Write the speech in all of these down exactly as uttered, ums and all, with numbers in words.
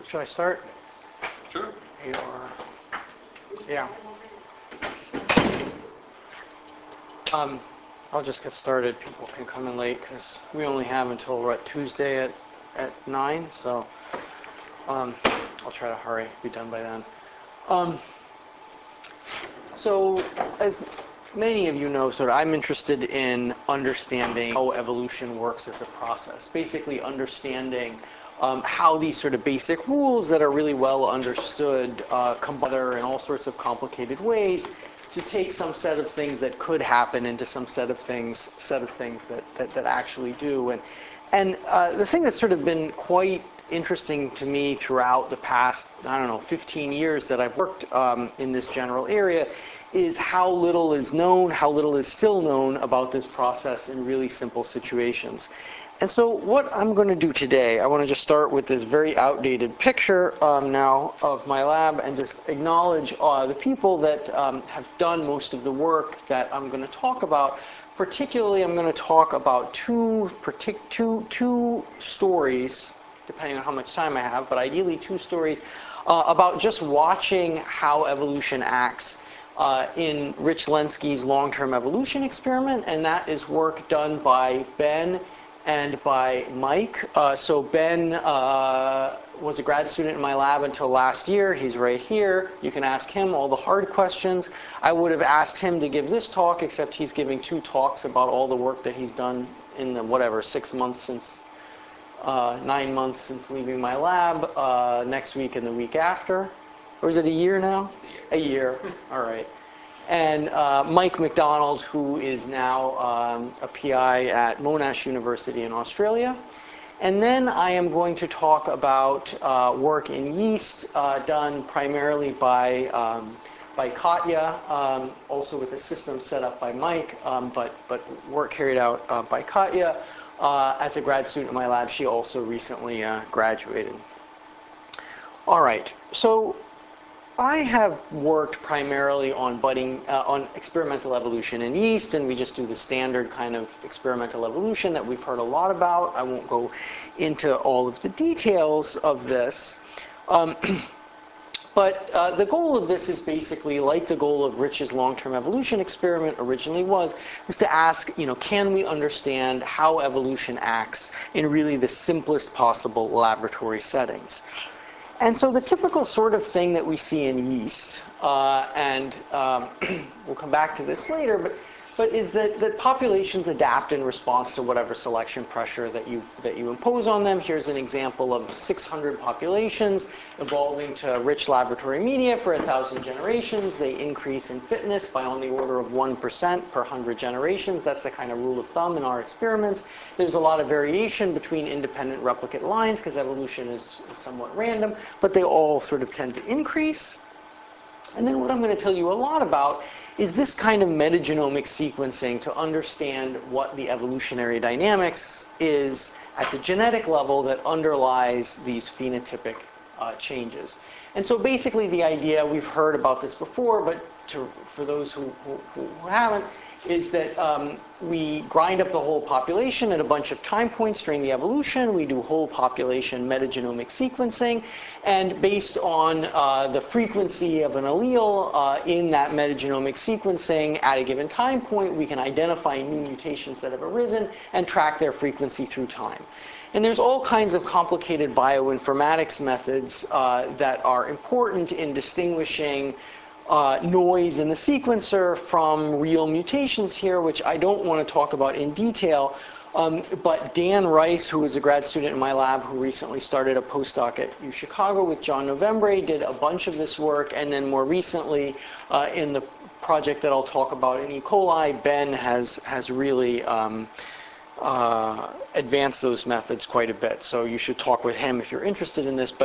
Should I start? Sure. Or, yeah. Um, I'll just get started. People can come in late because we only have until what, Tuesday at at nine. So um, I'll try to hurry, be done by then. Um, so as many of you know, sort of, I'm interested in understanding how evolution works as a process. Basically, understanding um, how these sort of basic rules that are really well understood uh, come together in all sorts of complicated ways to take some set of things that could happen into some set of things, set of things that that, that actually do. And and uh, the thing that's sort of been quite interesting to me throughout the past, I don't know, fifteen years that I've worked um, in this general area is how little is known, how little is still known about this process in really simple situations. And so what I'm going to do today, I want to just start with this very outdated picture um, now of my lab and just acknowledge uh, the people that um, have done most of the work that I'm going to talk about. Particularly, I'm going to talk about two, partic two, two stories, depending on how much time I have, but ideally two stories uh, about just watching how evolution acts Uh, in Rich Lenski's long-term evolution experiment, and that is work done by Ben and by Mike. Uh, so Ben uh, was a grad student in my lab until last year. He's right here. You can ask him all the hard questions. I would have asked him to give this talk, except he's giving two talks about all the work that he's done in the, whatever, six months since, uh, nine months since leaving my lab, uh, next week and the week after. Or is it a year now? A year. All right. And uh, Mike McDonald, who is now um, a P I at Monash University in Australia. And then I am going to talk about uh, work in yeast uh, done primarily by, um, by Katya, um, also with a system set up by Mike, um, but, but work carried out uh, by Katya. Uh, as a grad student in my lab, she also recently uh, graduated. All right. So I have worked primarily on budding, uh, on experimental evolution in yeast, and we just do the standard kind of experimental evolution that we've heard a lot about. I won't go into all of the details of this. Um, but uh, the goal of this is basically like the goal of Rich's long-term evolution experiment originally was, is to ask, you know, can we understand how evolution acts in really the simplest possible laboratory settings? And so the typical sort of thing that we see in yeast, uh, and um, we'll come back to this later, but, but is that, that populations adapt in response to whatever selection pressure that you, that you impose on them. Here's an example of six hundred populations evolving to rich laboratory media for one thousand generations. They increase in fitness by on the order of one percent per one hundred generations. That's the kind of rule of thumb in our experiments. There's a lot of variation between independent replicate lines because evolution is, is somewhat random, but they all sort of tend to increase. And then what I'm going to tell you a lot about is this kind of metagenomic sequencing to understand what the evolutionary dynamics is at the genetic level that underlies these phenotypic uh, changes. And so basically the idea, we've heard about this before, but to, for those who, who, who haven't, is that um, we grind up the whole population at a bunch of time points during the evolution. We do whole population metagenomic sequencing. And based on uh, the frequency of an allele uh, in that metagenomic sequencing at a given time point, we can identify new mutations that have arisen and track their frequency through time. And there's all kinds of complicated bioinformatics methods uh, that are important in distinguishing Uh, noise in the sequencer from real mutations here, which I don't want to talk about in detail. Um, but Dan Rice, who was a grad student in my lab, who recently started a postdoc at U Chicago with John Novembre, did a bunch of this work. And then more recently, uh, in the project that I'll talk about in E. coli, Ben has, has really um, uh, advanced those methods quite a bit. So you should talk with him if you're interested in this. But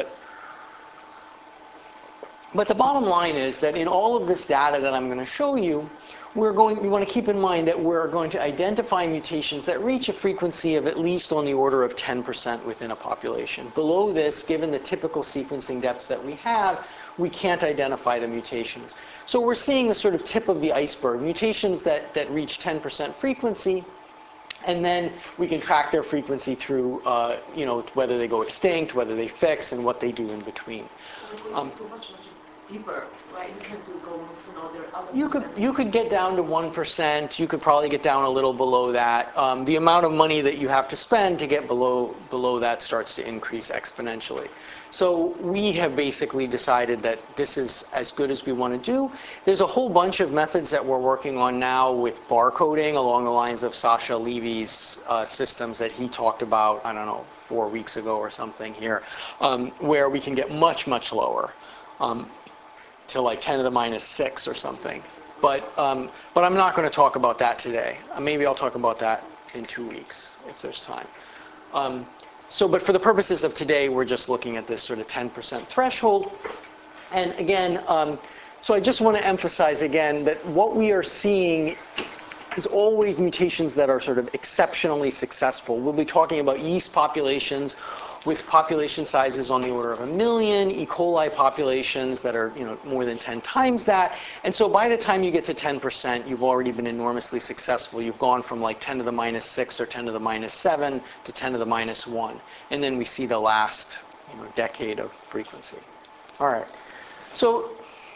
But the bottom line is that in all of this data that I'm going to show you, we're going, we want to keep in mind that we're going to identify mutations that reach a frequency of at least on the order of ten percent within a population. Below this, given the typical sequencing depths that we have, we can't identify the mutations. So we're seeing the sort of tip of the iceberg, mutations that, that reach ten percent frequency. And then we can track their frequency through, uh, you know, whether they go extinct, whether they fix, and what they do in between. Um, much, much deeper, right? You can do GOMOS and all their other. You could you could get down to one percent. You could probably get down a little below that. Um, the amount of money that you have to spend to get below below that starts to increase exponentially. So we have basically decided that this is as good as we want to do. There's a whole bunch of methods that we're working on now with barcoding along the lines of Sasha Levy's uh, systems that he talked about, I don't know, four weeks ago or something here, um, where we can get much, much lower. Um, to like ten to the minus six or something. But, um, but I'm not going to talk about that today. Uh, maybe I'll talk about that in two weeks if there's time. Um, so, but for the purposes of today, we're just looking at this sort of ten percent threshold. And again, um, so I just want to emphasize again that what we are seeing is always mutations that are sort of exceptionally successful. We'll be talking about yeast populations with population sizes on the order of a million, E. coli populations that are, you know, more than ten times that. And so by the time you get to ten percent, you've already been enormously successful. You've gone from like ten to the minus six or ten to the minus seven to ten to the minus one. And then we see the last, you know, decade of frequency. All right. So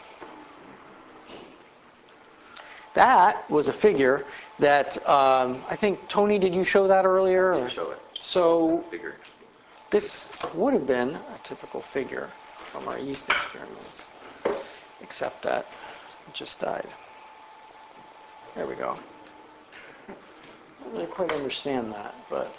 that was a figure that um, I think, Tony, did you show that earlier? I show it. So Figure. this would have been a typical figure from our yeast experiments, except that it just died. There we go. I don't really quite understand that, but...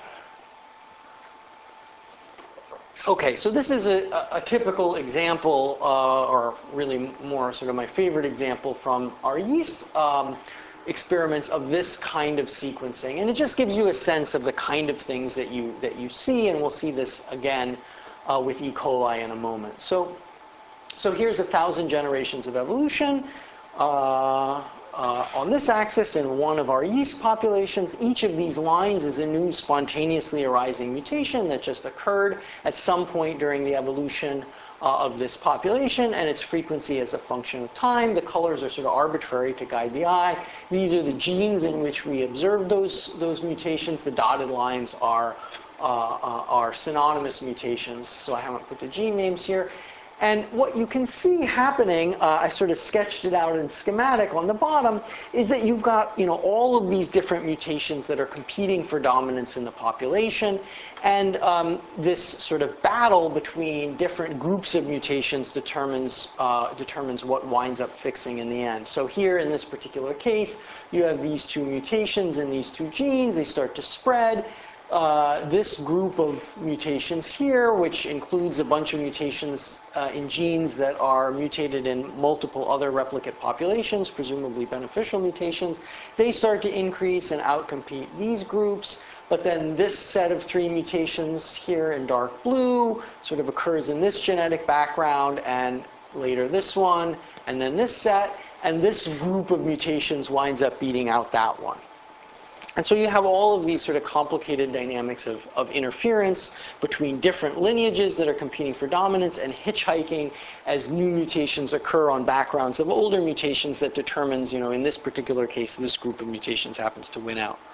Okay, so this is a, a typical example, uh, or really more sort of my favorite example from our yeast um, experiments of this kind of sequencing, and it just gives you a sense of the kind of things that you that you see, and we'll see this again uh, with E. coli in a moment. So, so here's a thousand generations of evolution. Uh, uh, on this axis in one of our yeast populations. Each of these lines is a new spontaneously arising mutation that just occurred at some point during the evolution uh, of this population, and its frequency as a function of time. The colors are sort of arbitrary to guide the eye. These are the genes in which we observed those, those mutations. The dotted lines are, uh, uh, are synonymous mutations, so I haven't put the gene names here. And what you can see happening, uh, I sort of sketched it out in schematic on the bottom, is that you've got, you know, all of these different mutations that are competing for dominance in the population. And um, this sort of battle between different groups of mutations determines, uh, determines what winds up fixing in the end. So here in this particular case, you have these two mutations in these two genes. They start to spread. Uh, this group of mutations here, which includes a bunch of mutations uh, in genes that are mutated in multiple other replicate populations, presumably beneficial mutations, they start to increase and outcompete these groups. But then this set of three mutations here in dark blue sort of occurs in this genetic background, and later this one, and then this set, and this group of mutations winds up beating out that one. And so you have all of these sort of complicated dynamics of, of interference between different lineages that are competing for dominance and hitchhiking as new mutations occur on backgrounds of older mutations that determines, you know, in this particular case, this group of mutations happens to win out.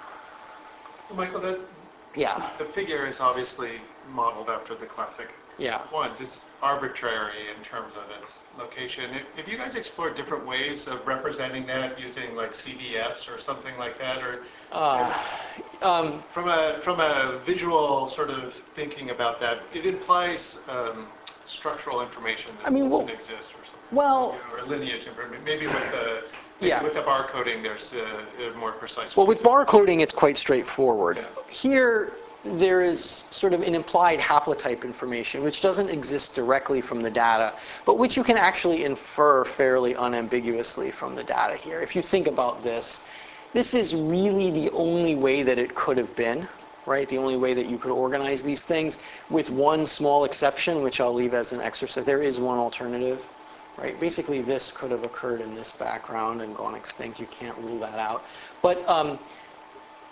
So Michael, that, yeah. the figure is obviously modeled after the classic yeah. ones. It's arbitrary in terms of its location. If, if you guys explored different ways of representing that using like C D Fs or something like that, or Uh, um, from a from a visual sort of thinking about that, it implies um, structural information that I mean, doesn't well, exist or something. Well, you know, or lineage information. Maybe with the maybe yeah. with the barcoding, there's a, a more precise. Well, with barcoding, it's quite straightforward. Yeah. Here, there is sort of an implied haplotype information, which doesn't exist directly from the data, but which you can actually infer fairly unambiguously from the data here. If you think about this, this is really the only way that it could have been, right? The only way that you could organize these things, with one small exception, which I'll leave as an exercise. There is one alternative, right? Basically, this could have occurred in this background and gone extinct. You can't rule that out. But um,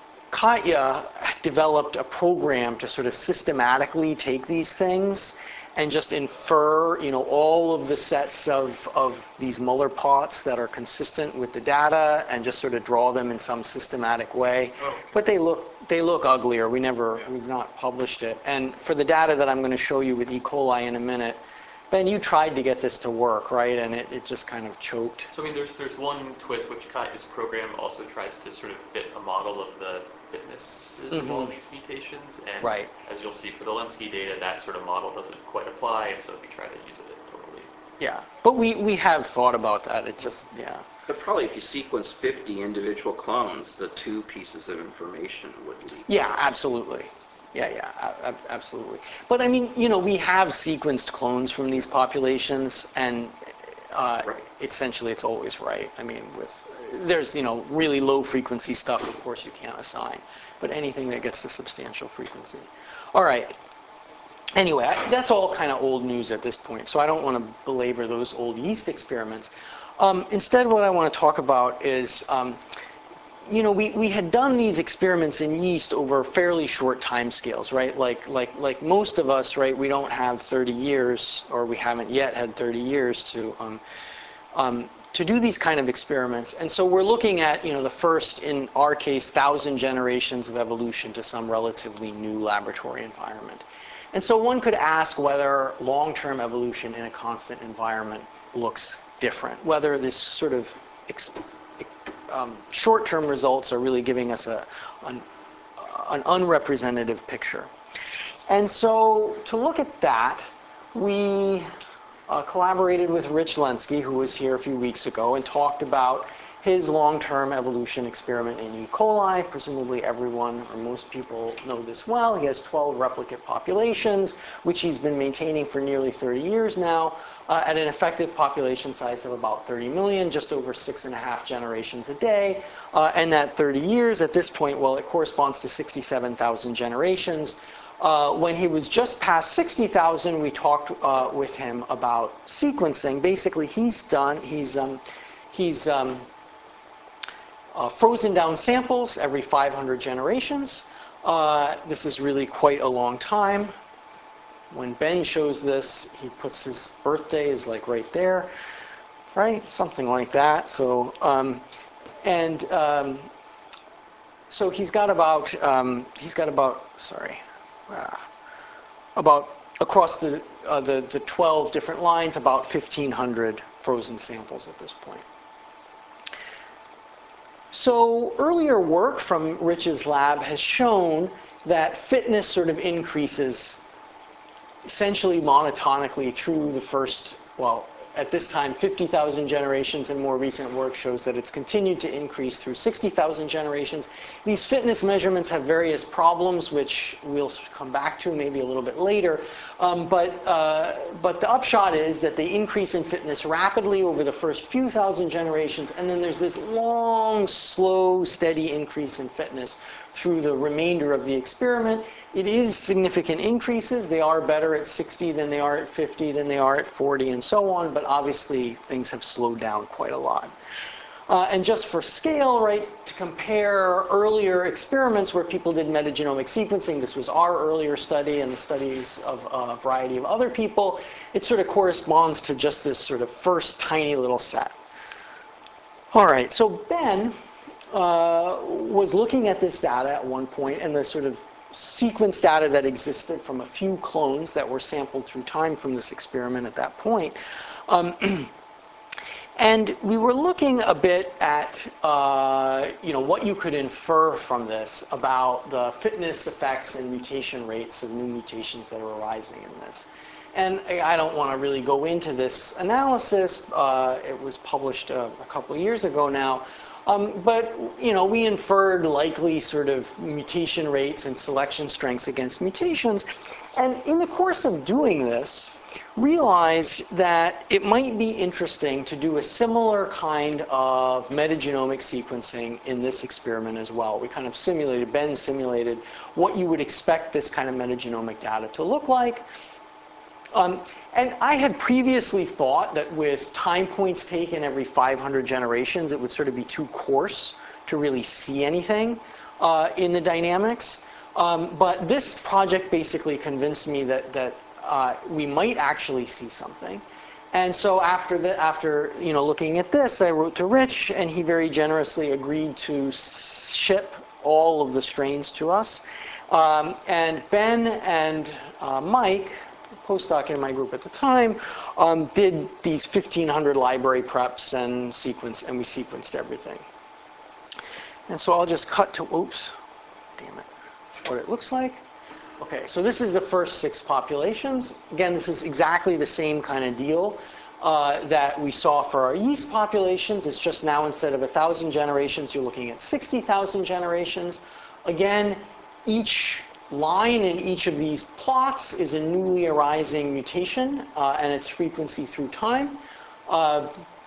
Katya developed a program to sort of systematically take these things and just infer, you know, all of the sets of, of these Muller plots that are consistent with the data and just sort of draw them in some systematic way. Oh, okay. But they look, they look uglier. We never, Yeah. we've not published it. And for the data that I'm going to show you with E. coli in a minute, Ben, you tried to get this to work, right? And it, it just kind of choked. So I mean, there's there's one twist which Katya's program also tries to sort of fit a model of the fitnesses of all Mhm. these mutations, and Right. as you'll see for the Lenski data, that sort of model doesn't quite apply, and so we try to use it totally. Yeah. But we, we have thought about that. It just, yeah. But probably if you sequence fifty individual clones, the two pieces of information would leak. Yeah, absolutely. Yeah, yeah, a- a- absolutely. But I mean, you know, we have sequenced clones from these populations, and uh, Right. essentially it's always right. I mean, with there's, you know, really low frequency stuff, of course, you can't assign. But anything that gets to substantial frequency. All right. Anyway, I, that's all kind of old news at this point, so I don't want to belabor those old yeast experiments. Um, instead, what I want to talk about is, um, you know, we, we had done these experiments in yeast over fairly short time scales, right? Like, like, like most of us, right, we don't have thirty years, or we haven't yet had thirty years to, um, um, to do these kind of experiments. And so we're looking at, you know, the first, in our case, thousand generations of evolution to some relatively new laboratory environment. And so one could ask whether long-term evolution in a constant environment looks different, whether this sort of exp um, short-term results are really giving us a, an, an unrepresentative picture. And so to look at that, we uh, collaborated with Rich Lenski, who was here a few weeks ago, and talked about his long-term evolution experiment in E. coli. Presumably everyone, or most people, know this well. He has twelve replicate populations, which he's been maintaining for nearly thirty years now, uh, at an effective population size of about thirty million, just over six and a half generations a day. Uh, and that thirty years, at this point, well, it corresponds to sixty-seven thousand generations. Uh, when he was just past sixty thousand, we talked uh, with him about sequencing. Basically, he's done, he's, um, he's um, uh, frozen down samples every five hundred generations. Uh, this is really quite a long time. When Ben shows this, he puts his birthday is like right there, right? Something like that. So, um, and um, so he's got about, um, he's got about, sorry, ah, about across the, uh, the, the twelve different lines, about fifteen hundred frozen samples at this point. So earlier work from Rich's lab has shown that fitness sort of increases essentially monotonically through the first, well, at this time, fifty thousand generations, and more recent work shows that it's continued to increase through sixty thousand generations. These fitness measurements have various problems, which we'll come back to maybe a little bit later. Um, but, uh, but the upshot is that they increase in fitness rapidly over the first few thousand generations, and then there's this long, slow, steady increase in fitness through the remainder of the experiment. It is significant increases. They are better at sixty than they are at fifty, than they are at forty, and so on, but obviously things have slowed down quite a lot. Uh, and just for scale, right, to compare earlier experiments where people did metagenomic sequencing, this was our earlier study and the studies of a variety of other people, it sort of corresponds to just this sort of first tiny little set. All right, so Ben uh, was looking at this data at one point, and the sort of sequence data that existed from a few clones that were sampled through time from this experiment at that point. Um, and we were looking a bit at uh, you know, what you could infer from this about the fitness effects and mutation rates of new mutations that are arising in this. And I don't want to really go into this analysis. Uh, it was published uh, a couple of years ago now. Um, but, you know, we inferred likely sort of mutation rates and selection strengths against mutations. And in the course of doing this, realized that it might be interesting to do a similar kind of metagenomic sequencing in this experiment as well. We kind of simulated, Ben simulated what you would expect this kind of metagenomic data to look like. Um, and I had previously thought that with time points taken every five hundred generations, it would sort of be too coarse to really see anything uh, in the dynamics. Um, but this project basically convinced me that, that uh, we might actually see something. And so after the after you know looking at this, I wrote to Rich, and he very generously agreed to ship all of the strains to us. Um, and Ben and uh, Mike, postdoc in my group at the time, um, did these fifteen hundred library preps and sequence, and we sequenced everything. And so I'll just cut to, oops, damn it, what it looks like. Okay, so this is the first six populations. Again, this is exactly the same kind of deal uh, that we saw for our yeast populations. It's just now instead of one thousand generations, you're looking at sixty thousand generations. Again, each line in each of these plots is a newly arising mutation uh, and its frequency through time. Uh,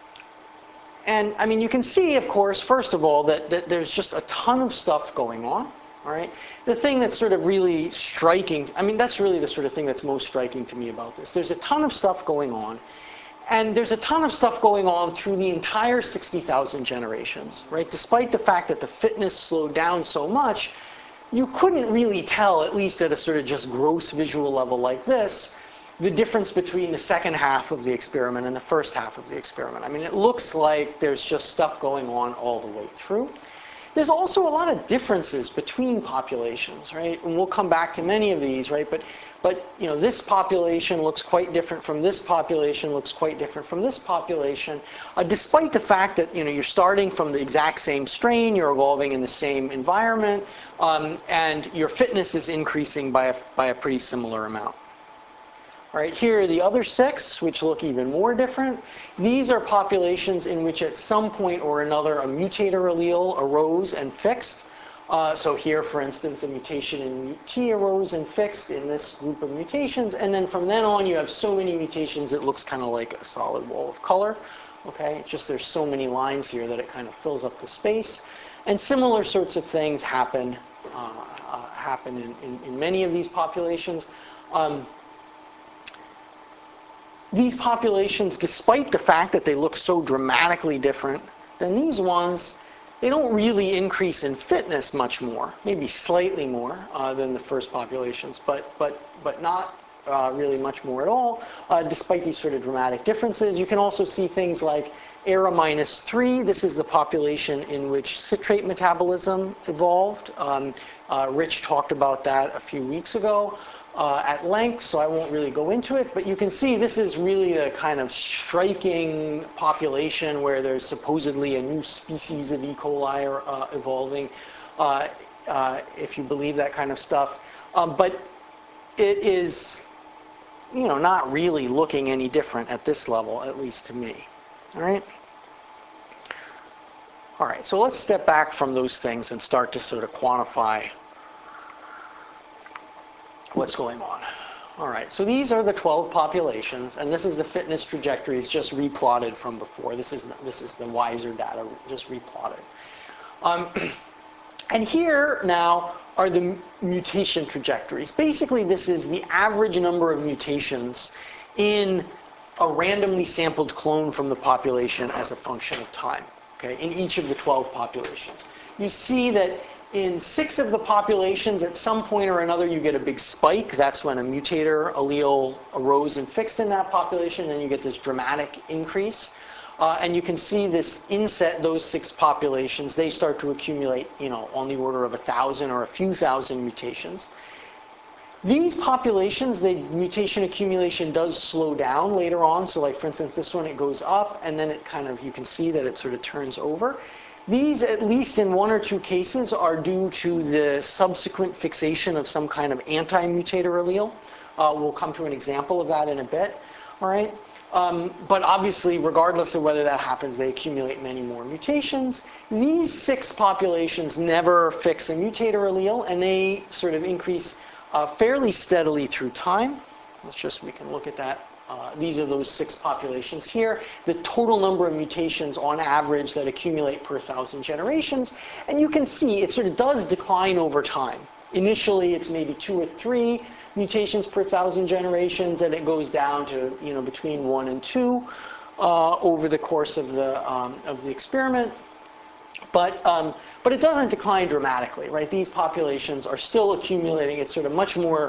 and I mean, you can see, of course, first of all, that, that there's just a ton of stuff going on. All right. The thing that's sort of really striking, I mean, that's really the sort of thing that's most striking to me about this. There's a ton of stuff going on, and there's a ton of stuff going on through the entire sixty thousand generations, right? Despite the fact that the fitness slowed down so much, you couldn't really tell, at least at a sort of just gross visual level like this, the difference between the second half of the experiment and the first half of the experiment. I mean, it looks like there's just stuff going on all the way through. There's also a lot of differences between populations, right? And we'll come back to many of these, right? But, but you know, this population looks quite different from this population, looks quite different from this population, uh, despite the fact that, you know, you're starting from the exact same strain, you're evolving in the same environment, um, and your fitness is increasing by a, by a pretty similar amount. All right, here are the other six, which look even more different. These are populations in which at some point or another a mutator allele arose and fixed. Uh, so here, for instance, a mutation in M U T arose and fixed in this group of mutations. And then from then on, you have so many mutations, it looks kind of like a solid wall of color. Okay, it's just there's so many lines here that it kind of fills up the space. And similar sorts of things happen, uh, uh, happen in, in, in many of these populations. Um, These populations, despite the fact that they look so dramatically different than these ones, they don't really increase in fitness much more, maybe slightly more uh, than the first populations, but, but, but not uh, really much more at all, uh, despite these sort of dramatic differences. You can also see things like ERA minus three. This is the population in which citrate metabolism evolved. Um, uh, Rich talked about that a few weeks ago. Uh, at length, so I won't really go into it, but you can see this is really a kind of striking population where there's supposedly a new species of E. coli uh, evolving, uh, uh, if you believe that kind of stuff. Um, but it is, you know, not really looking any different at this level, at least to me. All right? All right, so let's step back from those things and start to sort of quantify what's going on. All right, so these are the twelve populations, and this is the fitness trajectories just replotted from before. This is the, this is the WISER data just replotted. Um, and here now are the mutation trajectories. Basically, this is the average number of mutations in a randomly sampled clone from the population as a function of time, okay, in each of the twelve populations. You see that in six of the populations, at some point or another, you get a big spike. That's when a mutator allele arose and fixed in that population, and you get this dramatic increase. Uh, and you can see this inset, those six populations, they start to accumulate, you know, on the order of a thousand or a few thousand mutations. These populations, the mutation accumulation does slow down later on. So like, for instance, this one, it goes up, and then it kind of, you can see that it sort of turns over. These, at least in one or two cases, are due to the subsequent fixation of some kind of anti-mutator allele. Uh, we'll come to an example of that in a bit. All right. Um, but obviously, regardless of whether that happens, they accumulate many more mutations. These six populations never fix a mutator allele, and they sort of increase uh, fairly steadily through time. Let's just, we can look at that. Uh, these are those six populations here. The total number of mutations on average that accumulate per thousand generations. And you can see it sort of does decline over time. Initially, it's maybe two or three mutations per thousand generations, and it goes down to, you know, between one and two uh, over the course of the, um, of the experiment. But, um, but it doesn't decline dramatically, right? These populations are still accumulating at sort of much more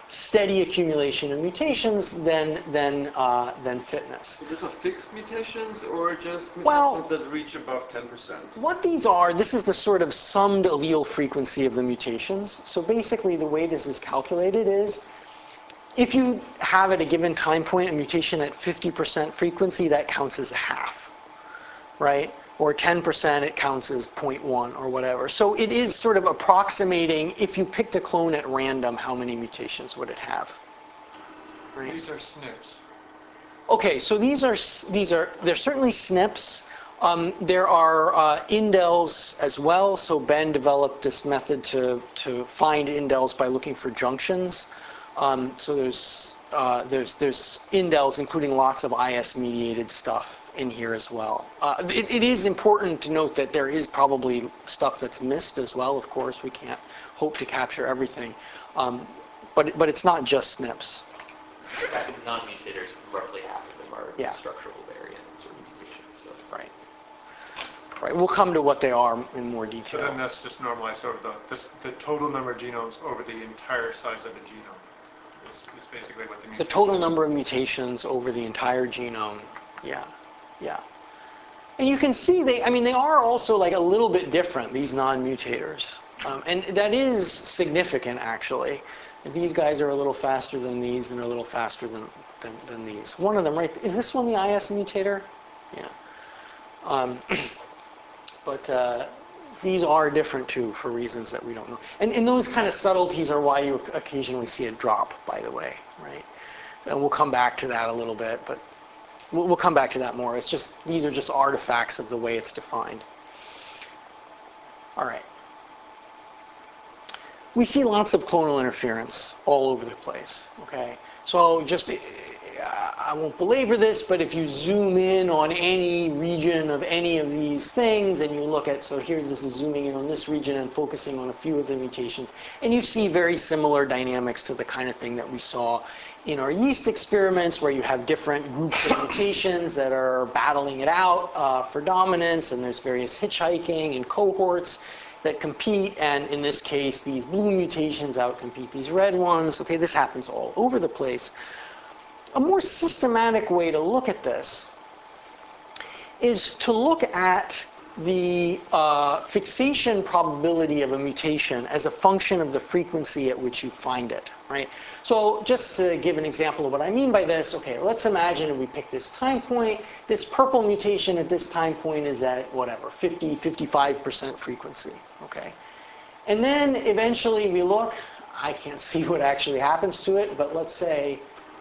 steady accumulation of mutations than than uh, than fitness. So these are fixed mutations or just mutations Well, that reach above ten percent? What these are, this is the sort of summed allele frequency of the mutations. So basically the way this is calculated is if you have at a given time point a mutation at fifty percent frequency, that counts as a half, right? Or ten percent, it counts as zero point one or whatever. So it is sort of approximating, if you picked a clone at random, how many mutations would it have? Right? These are S N Ps. Okay, so these are, these are they're certainly S N Ps. Um, there are uh, indels as well. So Ben developed this method to, to find indels by looking for junctions. Um, so there's, uh, there's, there's indels, including lots of I S-mediated stuff in here as well. Uh, it, it is important to note that there is probably stuff that's missed as well. Of course, we can't hope to capture everything. Um, but, but it's not just S N Ps. Non-mutators, roughly half of them are Yeah. structural variants or mutations. So. Right. Right. We'll come to what they are in more So detail. then that's just normalized over the, this, the total number of genomes over the entire size of the genome. Is, is basically what the The mutation total is. number of mutations over the entire genome. Yeah. Yeah. And you can see they, I mean, they are also like a little bit different, these non-mutators. Um, and that is significant, actually. These guys are a little faster than these, and they're a little faster than, than, than these. One of them, right? Is this one the I S mutator? Yeah. Um, but uh, these are different, too, for reasons that we don't know. And, and those kind of subtleties are why you occasionally see a drop, by the way, right? And we'll come back to that a little bit, but we'll, we'll come back to that more. It's just, these are just artifacts of the way it's defined. All right. We see lots of clonal interference all over the place, okay? So just, I won't belabor this, but if you zoom in on any region of any of these things and you look at, so here this is zooming in on this region and focusing on a few of the mutations, and you see very similar dynamics to the kind of thing that we saw in our yeast experiments where you have different groups of mutations that are battling it out uh, for dominance, and there's various hitchhiking and cohorts that compete, and in this case, these blue mutations outcompete these red ones. Okay, this happens all over the place. A more systematic way to look at this is to look at the uh, fixation probability of a mutation as a function of the frequency at which you find it, right? So just to give an example of what I mean by this, okay, let's imagine we pick this time point. This purple mutation at this time point is at whatever, fifty, fifty-five percent frequency, okay? And then eventually we look, I can't see what actually happens to it, but let's say,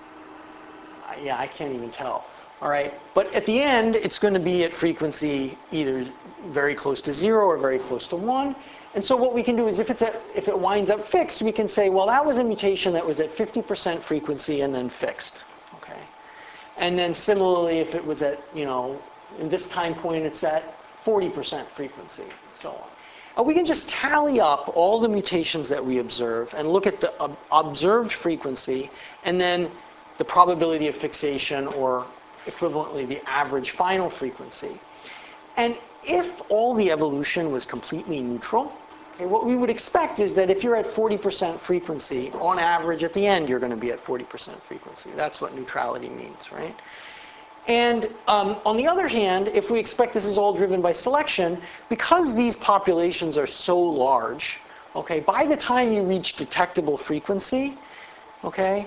yeah, I can't even tell. All right, but at the end, it's going to be at frequency either very close to zero or very close to one. And so what we can do is if, it's at, if it winds up fixed, we can say, well, that was a mutation that was at fifty percent frequency and then fixed. Okay, and then similarly, if it was at, you know, in this time point, it's at forty percent frequency, and so on. And we can just tally up all the mutations that we observe and look at the ob observed frequency and then the probability of fixation, or equivalently the average final frequency. And if all the evolution was completely neutral, okay, what we would expect is that if you're at forty percent frequency, on average at the end you're going to be at forty percent frequency. That's what neutrality means, right? And um, on the other hand, if we expect this is all driven by selection, because these populations are so large, okay, by the time you reach detectable frequency, okay,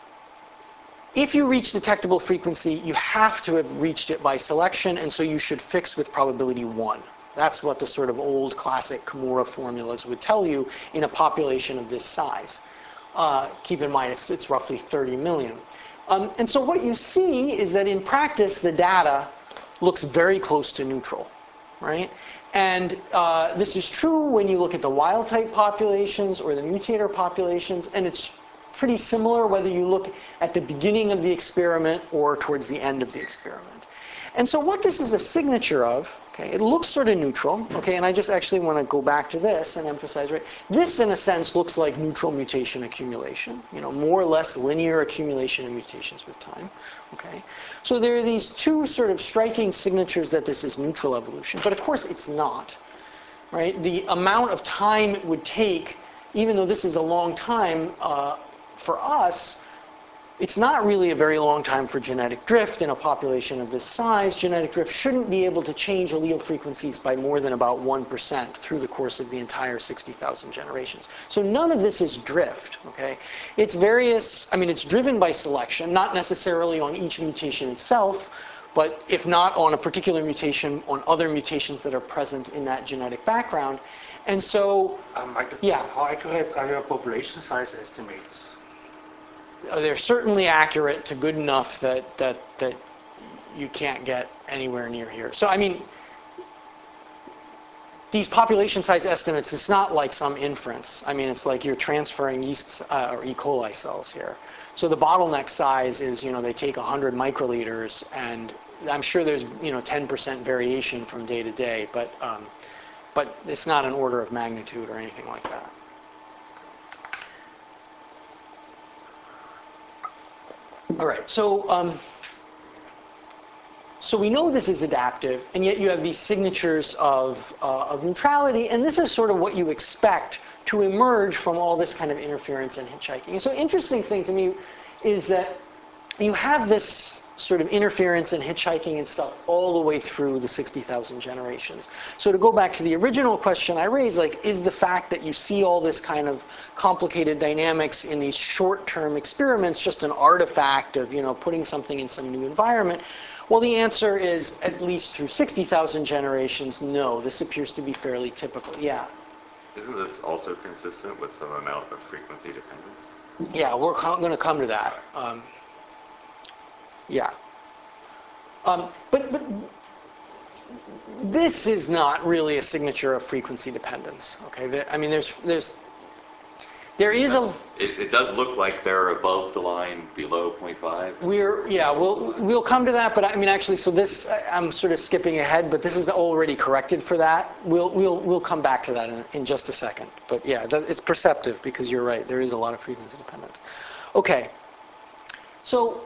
if you reach detectable frequency, you have to have reached it by selection, and so you should fix with probability one. That's what the sort of old classic Kimura formulas would tell you in a population of this size. Uh, keep in mind, it's, it's roughly thirty million. Um, and so what you see is that in practice, the data looks very close to neutral, right? And uh, this is true when you look at the wild-type populations or the mutator populations, and it's pretty similar whether you look at the beginning of the experiment or towards the end of the experiment. And so what this is a signature of, okay, it looks sort of neutral, okay, and I just actually want to go back to this and emphasize, right, this in a sense looks like neutral mutation accumulation, you know, more or less linear accumulation of mutations with time, okay. So there are these two sort of striking signatures that this is neutral evolution, but of course it's not, right? The amount of time it would take, even though this is a long time, uh, for us, it's not really a very long time for genetic drift in a population of this size. Genetic drift shouldn't be able to change allele frequencies by more than about one percent through the course of the entire sixty thousand generations. So none of this is drift, okay? It's various, I mean, it's driven by selection, not necessarily on each mutation itself, but if not on a particular mutation, on other mutations that are present in that genetic background. And so, Um, I could- yeah. How accurate are your population size estimates? Uh, they're certainly accurate to good enough that, that, that you can't get anywhere near here. So, I mean, these population size estimates, it's not like some inference. I mean, it's like you're transferring yeast uh, or E. coli cells here. So the bottleneck size is, you know, they take one hundred microliters, and I'm sure there's, you know, ten percent variation from day to day, but, um, but it's not an order of magnitude or anything like that. All right, so um, so we know this is adaptive, and yet you have these signatures of, uh, of neutrality, and this is sort of what you expect to emerge from all this kind of interference and hitchhiking. And so interesting thing to me is that you have this sort of interference and hitchhiking and stuff all the way through the sixty thousand generations. So to go back to the original question I raised, like, is the fact that you see all this kind of complicated dynamics in these short-term experiments just an artifact of, you know, putting something in some new environment? Well, the answer is, at least through sixty thousand generations, no. This appears to be fairly typical. Yeah? Isn't this also consistent with some amount of frequency dependence? Yeah, we're going to come to that. Um, yeah. Um, but, but this is not really a signature of frequency dependence. Okay, the, I mean, there's there's there is a. It, it does look like they're above the line, below zero point five. We're yeah, we'll we'll come to that. But I mean, actually, so this I'm sort of skipping ahead, but this is already corrected for that. We'll we'll we'll come back to that in, in just a second. But yeah, that, it's perceptive because you're right. There is a lot of frequency dependence. Okay, so.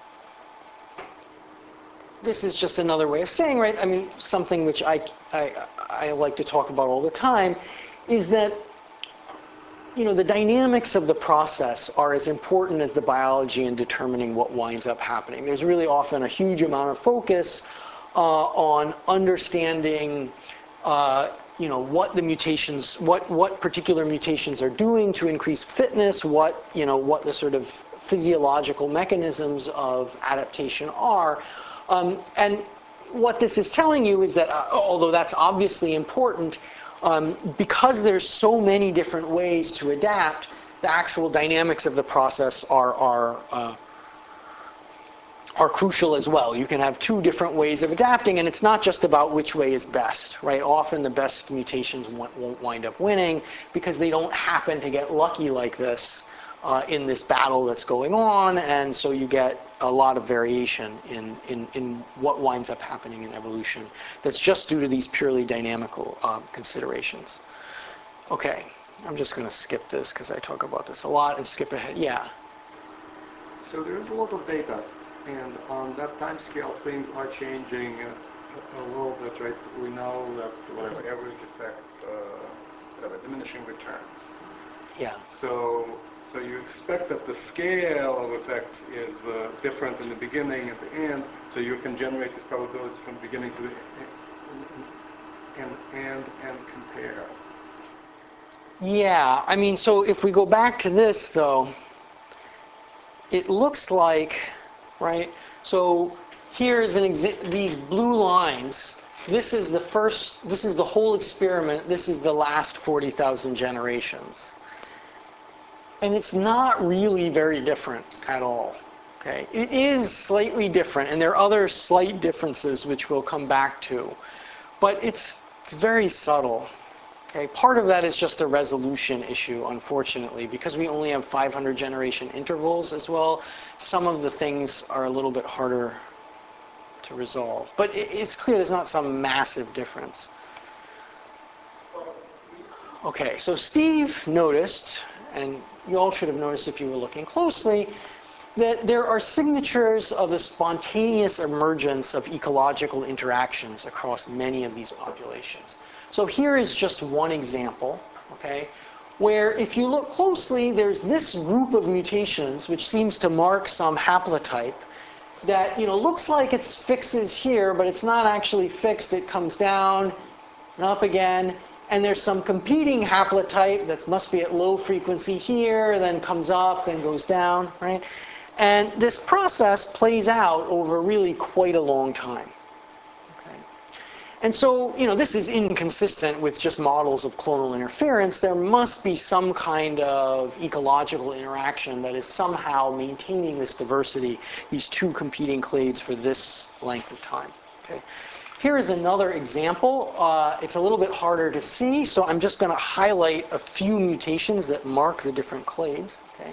This is just another way of saying, right, I mean, something which I, I, I like to talk about all the time is that, you know, the dynamics of the process are as important as the biology in determining what winds up happening. There's really often a huge amount of focus uh, on understanding, uh, you know, what the mutations, what, what particular mutations are doing to increase fitness, what, you know, what the sort of physiological mechanisms of adaptation are. Um, and what this is telling you is that, uh, although that's obviously important, um, because there's so many different ways to adapt, the actual dynamics of the process are are uh, are crucial as well. You can have two different ways of adapting, and it's not just about which way is best, right? Often the best mutations won't, won't wind up winning because they don't happen to get lucky like this uh, in this battle that's going on, and so you get a lot of variation in, in, in what winds up happening in evolution that's just due to these purely dynamical uh, considerations. Okay, I'm just going to skip this because I talk about this a lot and skip ahead. Yeah? So there is a lot of data, and on that time scale, things are changing uh, a little bit, right? We know that whatever average effect, uh, whatever diminishing returns. Yeah. So, so you expect that the scale of effects is uh, different in the beginning and the end, so you can generate these probabilities from the beginning to the end, and and compare. Yeah, I mean, so if we go back to this, though, it looks like, right? So here is an exa- these blue lines. This is the first, this is the whole experiment. This is the last forty thousand generations. And it's not really very different at all, okay? It is slightly different, and there are other slight differences which we'll come back to. But it's, it's very subtle. Okay, part of that is just a resolution issue, unfortunately, because we only have five hundred generation intervals as well. Some of the things are a little bit harder to resolve. But it's clear there's not some massive difference. Okay, so Steve noticed, and you all should have noticed if you were looking closely, that there are signatures of the spontaneous emergence of ecological interactions across many of these populations. So here is just one example, okay? where if you look closely, there's this group of mutations which seems to mark some haplotype that, you know, looks like it's fixes here, but it's not actually fixed. It comes down and up again, and there's some competing haplotype that must be at low frequency here, then comes up, then goes down, right? And this process plays out over really quite a long time. Okay. And so, you know, this is inconsistent with just models of clonal interference. There must be some kind of ecological interaction that is somehow maintaining this diversity, these two competing clades for this length of time. Okay. Here is another example. Uh, it's a little bit harder to see, so I'm just going to highlight a few mutations that mark the different clades. Okay.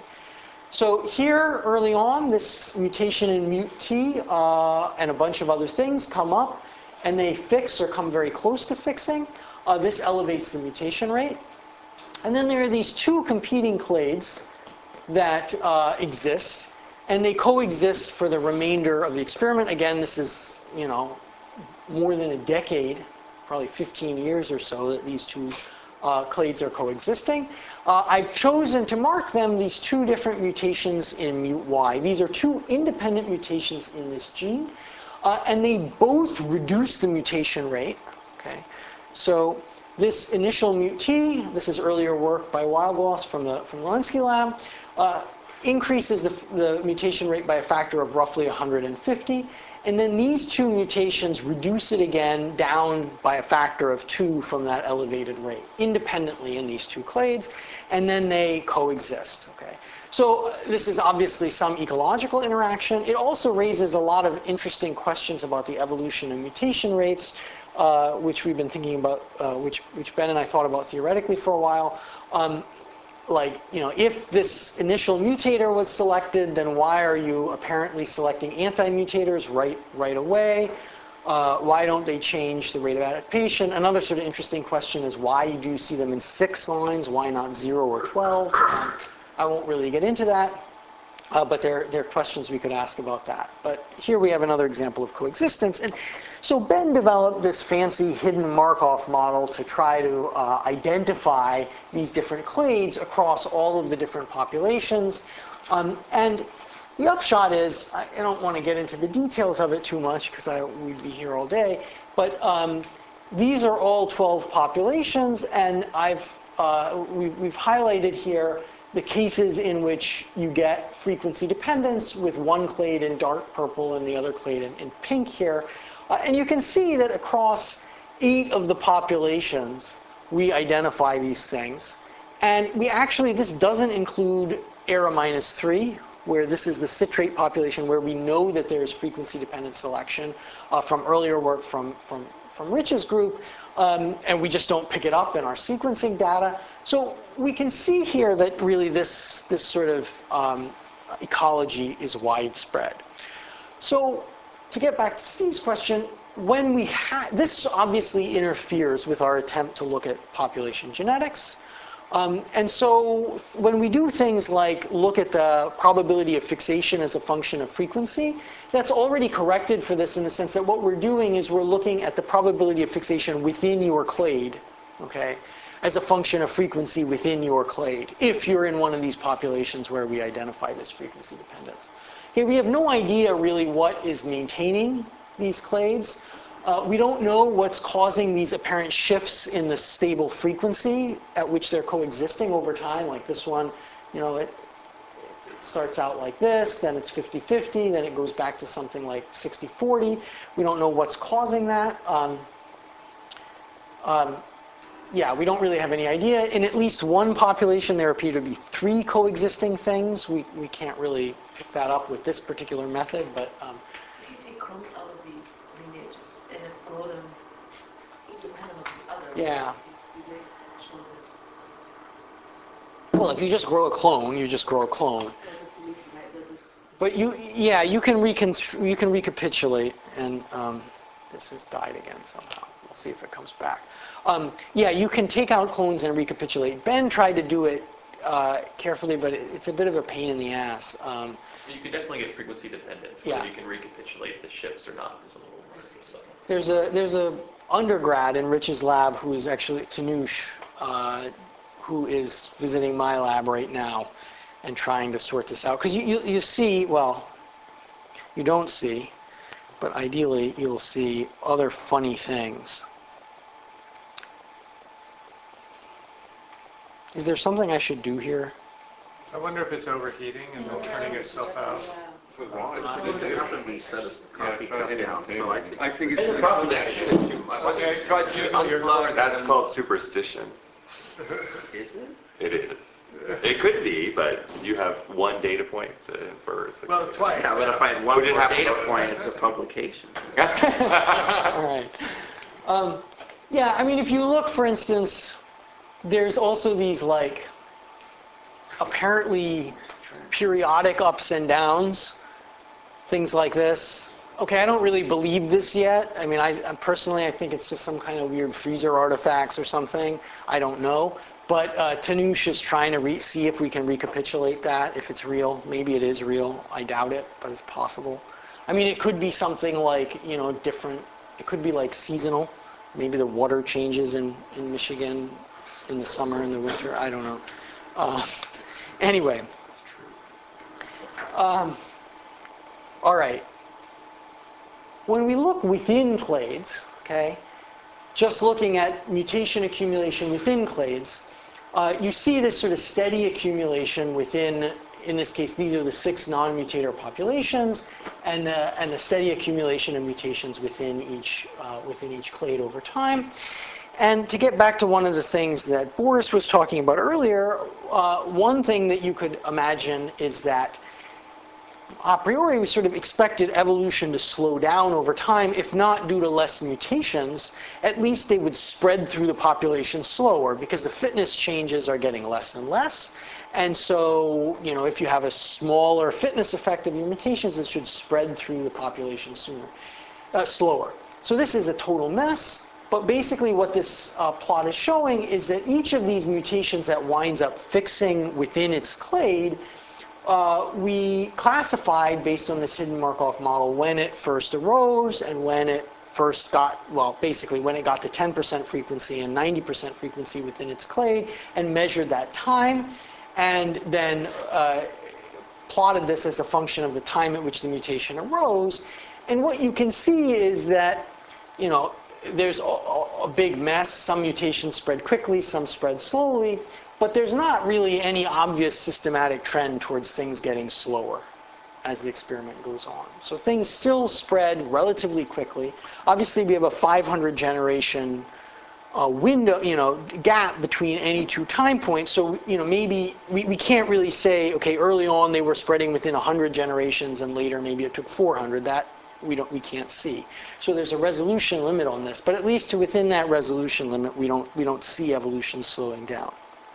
So here, early on, this mutation in mut-T uh, and a bunch of other things come up, and they fix or come very close to fixing. Uh, this elevates the mutation rate. And then there are these two competing clades that uh, exist, and they coexist for the remainder of the experiment. Again, this is, you know, more than a decade, probably fifteen years or so, that these two uh, clades are coexisting. Uh, I've chosen to mark them these two different mutations in mut-Y. These are two independent mutations in this gene, uh, and they both reduce the mutation rate. Okay, so this initial mut-T, this is earlier work by Wildgloss from the from the Linsky lab, uh, increases the, the mutation rate by a factor of roughly one hundred fifty. And then these two mutations reduce it again down by a factor of two from that elevated rate, independently in these two clades, and then they coexist. Okay, so this is obviously some ecological interaction. It also raises a lot of interesting questions about the evolution of mutation rates, uh, which we've been thinking about, uh, which which Ben and I thought about theoretically for a while. Um, Like, you know, if this initial mutator was selected, then why are you apparently selecting anti-mutators right, right away? Uh, why don't they change the rate of adaptation? Another sort of interesting question is why do you see them in six lines? Why not zero or twelve? Um, I won't really get into that, uh, but there, there are questions we could ask about that. But here we have another example of coexistence. And so Ben developed this fancy hidden Markov model to try to uh, identify these different clades across all of the different populations. Um, and the upshot is, I don't want to get into the details of it too much because we'd be here all day, but um, these are all twelve populations, and I've, uh, we've, we've highlighted here the cases in which you get frequency dependence with one clade in dark purple and the other clade in, in pink here. Uh, and you can see that across eight of the populations, we identify these things. And we actually, this doesn't include ERA minus three, where this is the citrate population where we know that there's frequency-dependent selection uh, from earlier work from, from, from Rich's group, um, and we just don't pick it up in our sequencing data. So we can see here that really this, this sort of um, ecology is widespread. So to get back to Steve's question, when we ha this obviously interferes with our attempt to look at population genetics. Um, and so when we do things like look at the probability of fixation as a function of frequency, that's already corrected for this in the sense that what we're doing is we're looking at the probability of fixation within your clade, okay, as a function of frequency within your clade, if you're in one of these populations where we identify this frequency dependence. Okay, we have no idea really what is maintaining these clades. Uh, we don't know what's causing these apparent shifts in the stable frequency at which they're coexisting over time. Like this one, you know, it, it starts out like this, then it's fifty fifty, then it goes back to something like sixty forty. We don't know what's causing that. Um, um, yeah, we don't really have any idea. In at least one population, there appear to be three coexisting things. We, we can't really pick that up with this particular method, but um, If you take clones out of these lineages and then grow them independent of the other, yeah. it's, do they show this? Well, if you just grow a clone, you just grow a clone. Or this leaf, right? That this, But you, yeah, you can reconstru you can recapitulate, and um, this has died again somehow. We'll see if it comes back. Um, yeah, you can take out clones and recapitulate. Ben tried to do it uh, carefully, but it, it's a bit of a pain in the ass. Um, You can definitely get frequency dependence. Yeah. Whether you can recapitulate the shifts or not is a little more subtle. there's a there's a undergrad in Rich's lab who is actually Tanush, uh, who is visiting my lab right now and trying to sort this out. Because you, you, you see, well, you don't see, but ideally you'll see other funny things. Is there something I should do here? I wonder if it's overheating and then turning itself out. With water. It happened, set a coffee try cup hitting down, the so I think. I think it's it's- probably actually too much. Okay, Try to jiggle your unplug. That's called superstition. Is it? It is. It could be, but you have one data point to infer. So Well, twice. Yeah, but if I had one Would it more happen data both? point, it's a publication. All right. Um, yeah, I mean, if you look, for instance, there's also these like apparently periodic ups and downs, things like this. Okay, I don't really believe this yet. I mean, I, I personally, I think it's just some kind of weird freezer artifacts or something. I don't know. But uh, Tanoosh is trying to re- see if we can recapitulate that, if it's real. Maybe it is real. I doubt it, but it's possible. I mean, it could be something like, you know, different. It could be like seasonal. Maybe the water changes in, in Michigan in the summer and the winter. I don't know. Uh, anyway. Um, all right. When we look within clades, okay, just looking at mutation accumulation within clades, uh, you see this sort of steady accumulation within, in this case, these are the six non-mutator populations, and the, and the steady accumulation of mutations within each, uh, within each clade over time. And to get back to one of the things that Boris was talking about earlier, uh, one thing that you could imagine is that a priori we sort of expected evolution to slow down over time, if not due to less mutations, at least they would spread through the population slower because the fitness changes are getting less and less. And so, you know, if you have a smaller fitness effect of your mutations, it should spread through the population sooner, uh, slower. So this is a total mess. But basically what this uh, plot is showing is that each of these mutations that winds up fixing within its clade, uh, we classified based on this hidden Markov model when it first arose and when it first got, well, basically when it got to ten percent frequency and ninety percent frequency within its clade, and measured that time, and then uh, plotted this as a function of the time at which the mutation arose. And what you can see is that, you know, there's a, a big mess. Some mutations spread quickly, some spread slowly, but there's not really any obvious systematic trend towards things getting slower as the experiment goes on. So things still spread relatively quickly. Obviously, we have a five hundred generation uh, window, you know, gap between any two time points. So, you know, maybe we, we can't really say, okay, early on they were spreading within one hundred generations and later maybe it took four hundred. That we don't, we can't see. So there's a resolution limit on this, but at least to within that resolution limit, we don't, we don't see evolution slowing down.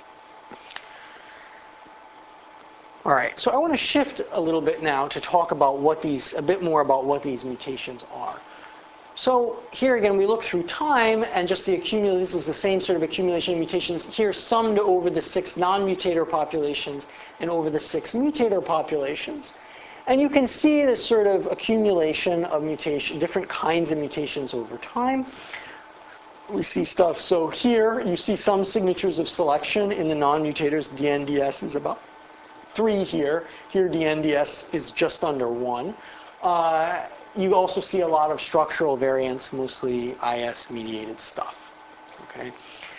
All right, so I want to shift a little bit now to talk about what these, a bit more about what these mutations are. So here again, we look through time and just the accumulation, this is the same sort of accumulation of mutations here summed over the six non-mutator populations and over the six mutator populations. And you can see this sort of accumulation of mutation, different kinds of mutations over time. We see stuff, so here you see some signatures of selection in the non-mutators. D N D S is about three here. Here D N D S is just under one. Uh, you also see a lot of structural variants, mostly I S-mediated stuff. Okay.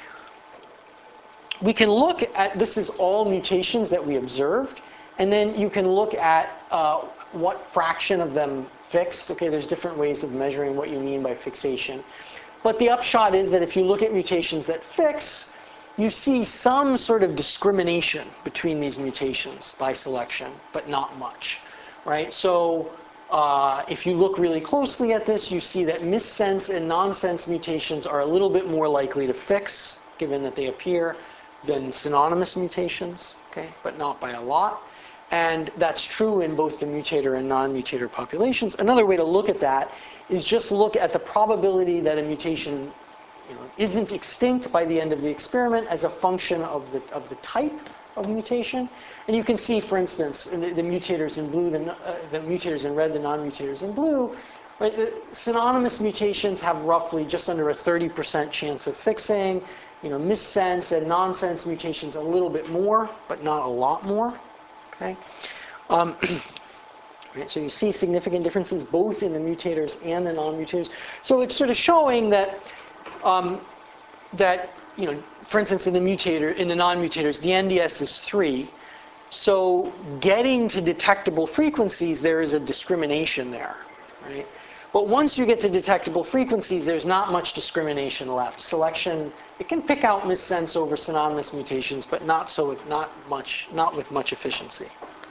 We can look at, this is all mutations that we observed, and then you can look at uh, what fraction of them fixed. Okay, there's different ways of measuring what you mean by fixation. But the upshot is that if you look at mutations that fix, you see some sort of discrimination between these mutations by selection, but not much, right? So uh, if you look really closely at this, you see that missense and nonsense mutations are a little bit more likely to fix, given that they appear, than synonymous mutations, okay, but not by a lot. And that's true in both the mutator and non-mutator populations. Another way to look at that is just look at the probability that a mutation, you know, isn't extinct by the end of the experiment as a function of the, of the type of mutation. And you can see, for instance, in the, the mutators in blue, the, uh, the mutators in red, the non-mutators in blue, right, the synonymous mutations have roughly just under a thirty percent chance of fixing. you know, missense and nonsense mutations a little bit more, but not a lot more. Okay. Um, right, so you see significant differences both in the mutators and the non-mutators. So it's sort of showing that um, that you know, for instance, in the mutator, in the non-mutators, the N D S is three. So getting to detectable frequencies, there is a discrimination there, right? But once you get to detectable frequencies, there's not much discrimination left. Selection, it can pick out missense over synonymous mutations, but not so with not much, not with much efficiency.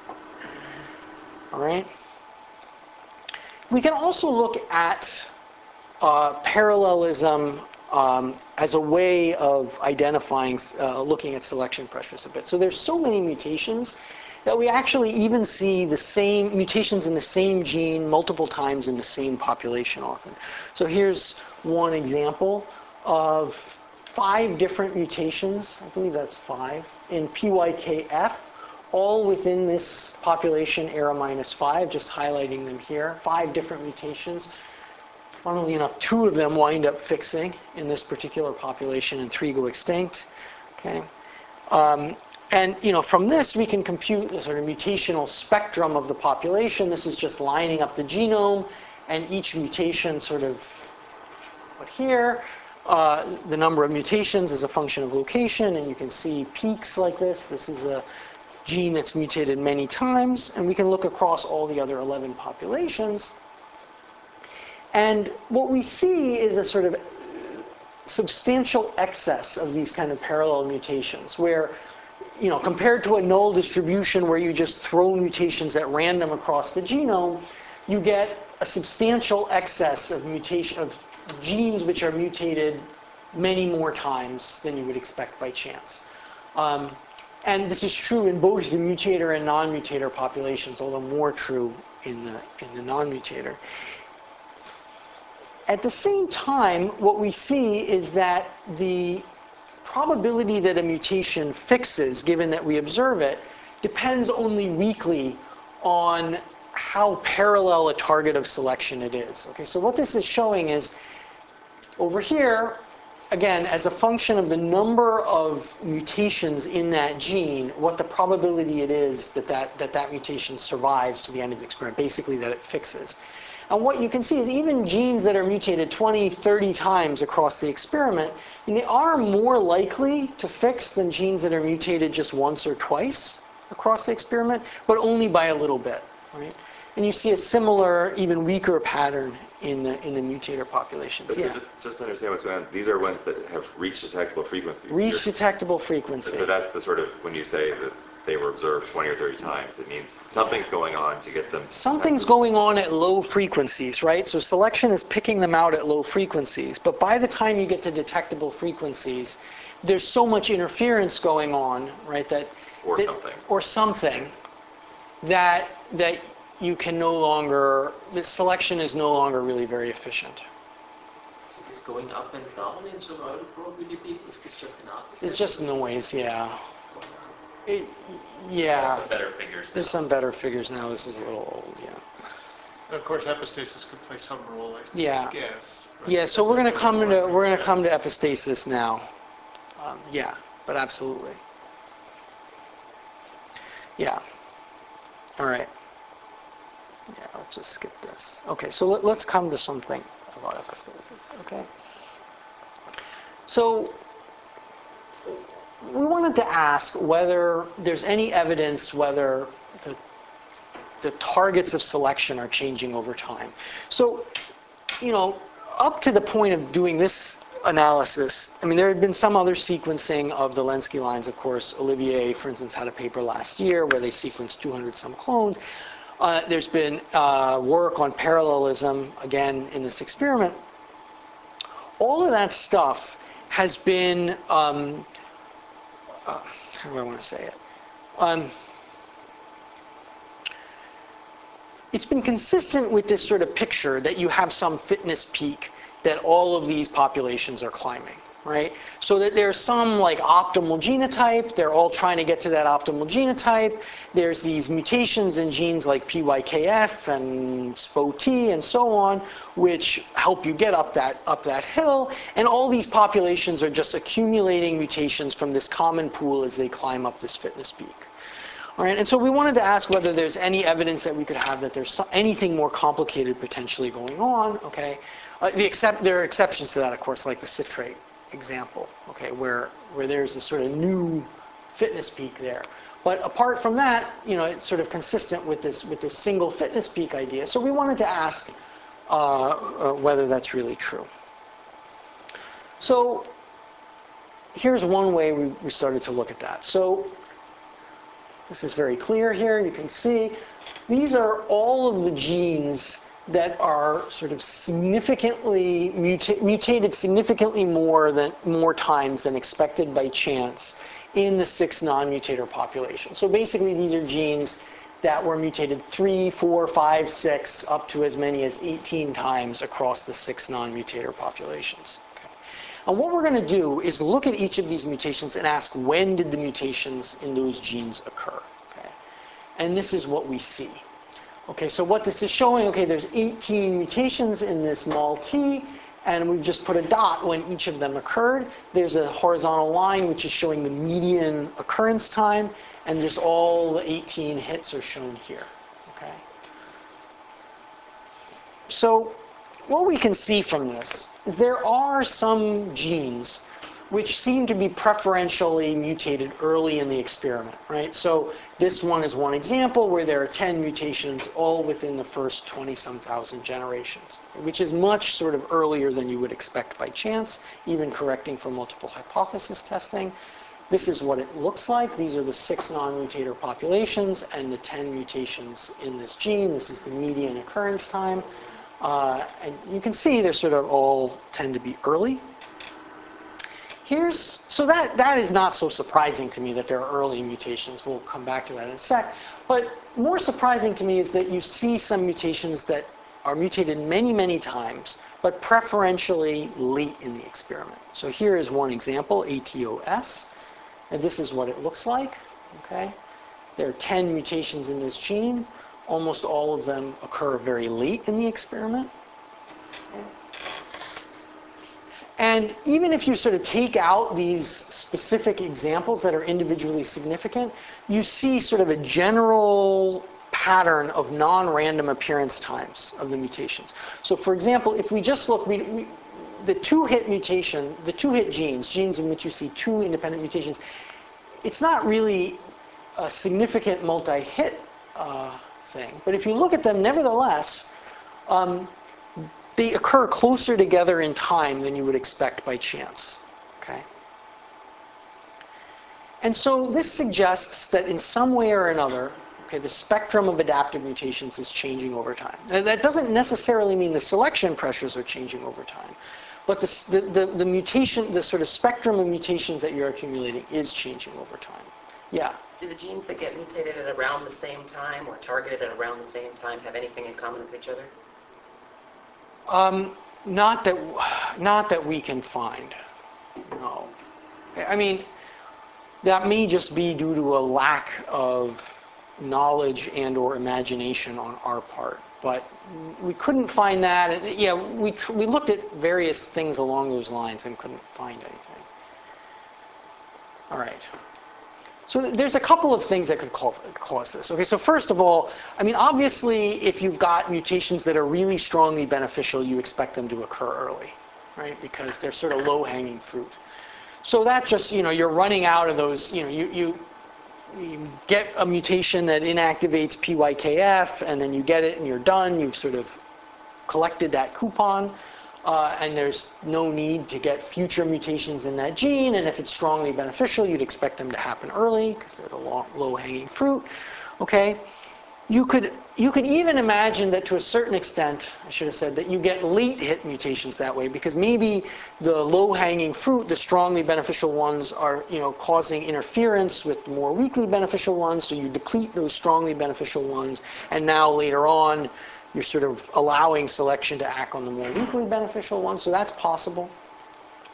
All right. We can also look at uh, parallelism um, as a way of identifying, uh, looking at selection pressures a bit. So there's so many mutations that we actually even see the same mutations in the same gene multiple times in the same population often. So here's one example of five different mutations, I believe that's five, in P Y K F, all within this population, era minus five, just highlighting them here, five different mutations. Funnily enough, two of them wind up fixing in this particular population and three go extinct. Okay. Um, And you know, from this, we can compute the sort of mutational spectrum of the population. This is just lining up the genome, and each mutation sort of put here. Uh, the number of mutations is a function of location, and you can see peaks like this. This is a gene that's mutated many times, and we can look across all the other eleven populations. And what we see is a sort of substantial excess of these kind of parallel mutations, where you know, compared to a null distribution where you just throw mutations at random across the genome, you get a substantial excess of mutation of genes which are mutated many more times than you would expect by chance. Um, and this is true in both the mutator and non-mutator populations, although more true in the in the non-mutator. At the same time, what we see is that the probability that a mutation fixes, given that we observe it, depends only weakly on how parallel a target of selection it is. Okay, so what this is showing is, over here, again, as a function of the number of mutations in that gene, what the probability it is that that, that, that mutation survives to the end of the experiment, basically that it fixes. And what you can see is even genes that are mutated twenty, thirty times across the experiment, and they are more likely to fix than genes that are mutated just once or twice across the experiment, but only by a little bit, right? And you see a similar, even weaker pattern in the in the mutator populations. So Yeah. just, just to understand what's going on, these are ones that have reached detectable frequencies. Reach You're- detectable So frequency. so that's the sort of, when you say that they were observed twenty or thirty times, it means something's going on to get them. Something's detectable. going on at low frequencies, right? So selection is picking them out at low frequencies. But by the time you get to detectable frequencies, there's so much interference going on, right? That Or that- something. Or something that that you can no longer. The selection is no longer really very efficient. So this going up and down in survival probability, is this just an artifact? It's just noise, yeah. Going up. It, yeah. Some better figures now. There's some better figures now. This is a little old, yeah. Of course, epistasis could play some role, I Yeah. guess. right? Yeah, so we're going to Because come of to the we're going to come to effects. epistasis now. Um, yeah, but absolutely. Yeah. All right. Yeah, let's just skip this. Okay, so let, let's come to something about epistasis. Okay. So we wanted to ask whether there's any evidence whether the the targets of selection are changing over time. So, you know, up to the point of doing this analysis, I mean, there had been some other sequencing of the Lenski lines, of course. Olivier, for instance, had a paper last year where they sequenced two hundred some clones. Uh, there's been uh, work on parallelism, again, in this experiment. All of that stuff has been, um, uh, how do I want to say it? Um, It's been consistent with this sort of picture that you have some fitness peak that all of these populations are climbing, right? So that there's some like optimal genotype, they're all trying to get to that optimal genotype. There's these mutations in genes like P Y K F and S P O T and so on, which help you get up that, up that hill. And all these populations are just accumulating mutations from this common pool as they climb up this fitness peak. All right, and so we wanted to ask whether there's any evidence that we could have that there's anything more complicated potentially going on, okay? Uh, the except, there are exceptions to that, of course, like the citrate example, okay, where, where there's a sort of new fitness peak there. But apart from that, you know, it's sort of consistent with this, with this single fitness peak idea. So we wanted to ask uh, uh, whether that's really true. So here's one way we, we started to look at that. So this is very clear here. You can see these are all of the genes that are sort of significantly muta mutated significantly more than more times than expected by chance in the six non-mutator population. So basically, these are genes that were mutated three, four, five, six, up to as many as eighteen times across the six non-mutator populations. Okay. And what we're going to do is look at each of these mutations and ask when did the mutations in those genes occur. Okay. And this is what we see. Okay, so what this is showing, okay, there's eighteen mutations in this M A L T, and we've just put a dot when each of them occurred. There's a horizontal line which is showing the median occurrence time, and just all the eighteen hits are shown here. Okay. So what we can see from this is there are some genes which seem to be preferentially mutated early in the experiment, right? So this one is one example where there are ten mutations all within the first twenty-some thousand generations, which is much sort of earlier than you would expect by chance, even correcting for multiple hypothesis testing. This is what it looks like. These are the six non-mutator populations and the ten mutations in this gene. This is the median occurrence time. Uh, and you can see they're sort of all tend to be early. Here's, so that, that is not so surprising to me that there are early mutations. We'll come back to that in a sec. But more surprising to me is that you see some mutations that are mutated many, many times, but preferentially late in the experiment. So here is one example, A T O S, and this is what it looks like. Okay, there are ten mutations in this gene. Almost all of them occur very late in the experiment. Okay. And even if you sort of take out these specific examples that are individually significant, you see sort of a general pattern of non-random appearance times of the mutations. So for example, if we just look, we, we, the two-hit mutation, the two-hit genes, genes in which you see two independent mutations, it's not really a significant multi-hit uh, thing. But if you look at them, nevertheless, um, they occur closer together in time than you would expect by chance. Okay? And so this suggests that in some way or another, okay, the spectrum of adaptive mutations is changing over time. And that doesn't necessarily mean the selection pressures are changing over time, but the, the, the, the mutation, the sort of spectrum of mutations that you're accumulating is changing over time. Yeah? Do the genes that get mutated at around the same time or targeted at around the same time have anything in common with each other? Um, not that, not that we can find, no. I mean, that may just be due to a lack of knowledge and or imagination on our part, but we couldn't find that. Yeah, we, we looked at various things along those lines and couldn't find anything. All right. So there's a couple of things that could cause this. Okay, so first of all, I mean, obviously, if you've got mutations that are really strongly beneficial, you expect them to occur early, right? Because they're sort of low-hanging fruit. So that just, you know, you're running out of those, you know, you, you, you get a mutation that inactivates P Y K F, and then you get it and you're done. You've sort of collected that coupon. Uh, and there's no need to get future mutations in that gene, and if it's strongly beneficial, you'd expect them to happen early because they're the low-hanging fruit. Okay, you could you could even imagine that to a certain extent, I should have said that you get late-hit mutations that way because maybe the low-hanging fruit, the strongly beneficial ones, are you know causing interference with the more weakly beneficial ones, so you deplete those strongly beneficial ones, and now later on, you're sort of allowing selection to act on the more weakly beneficial ones, so that's possible.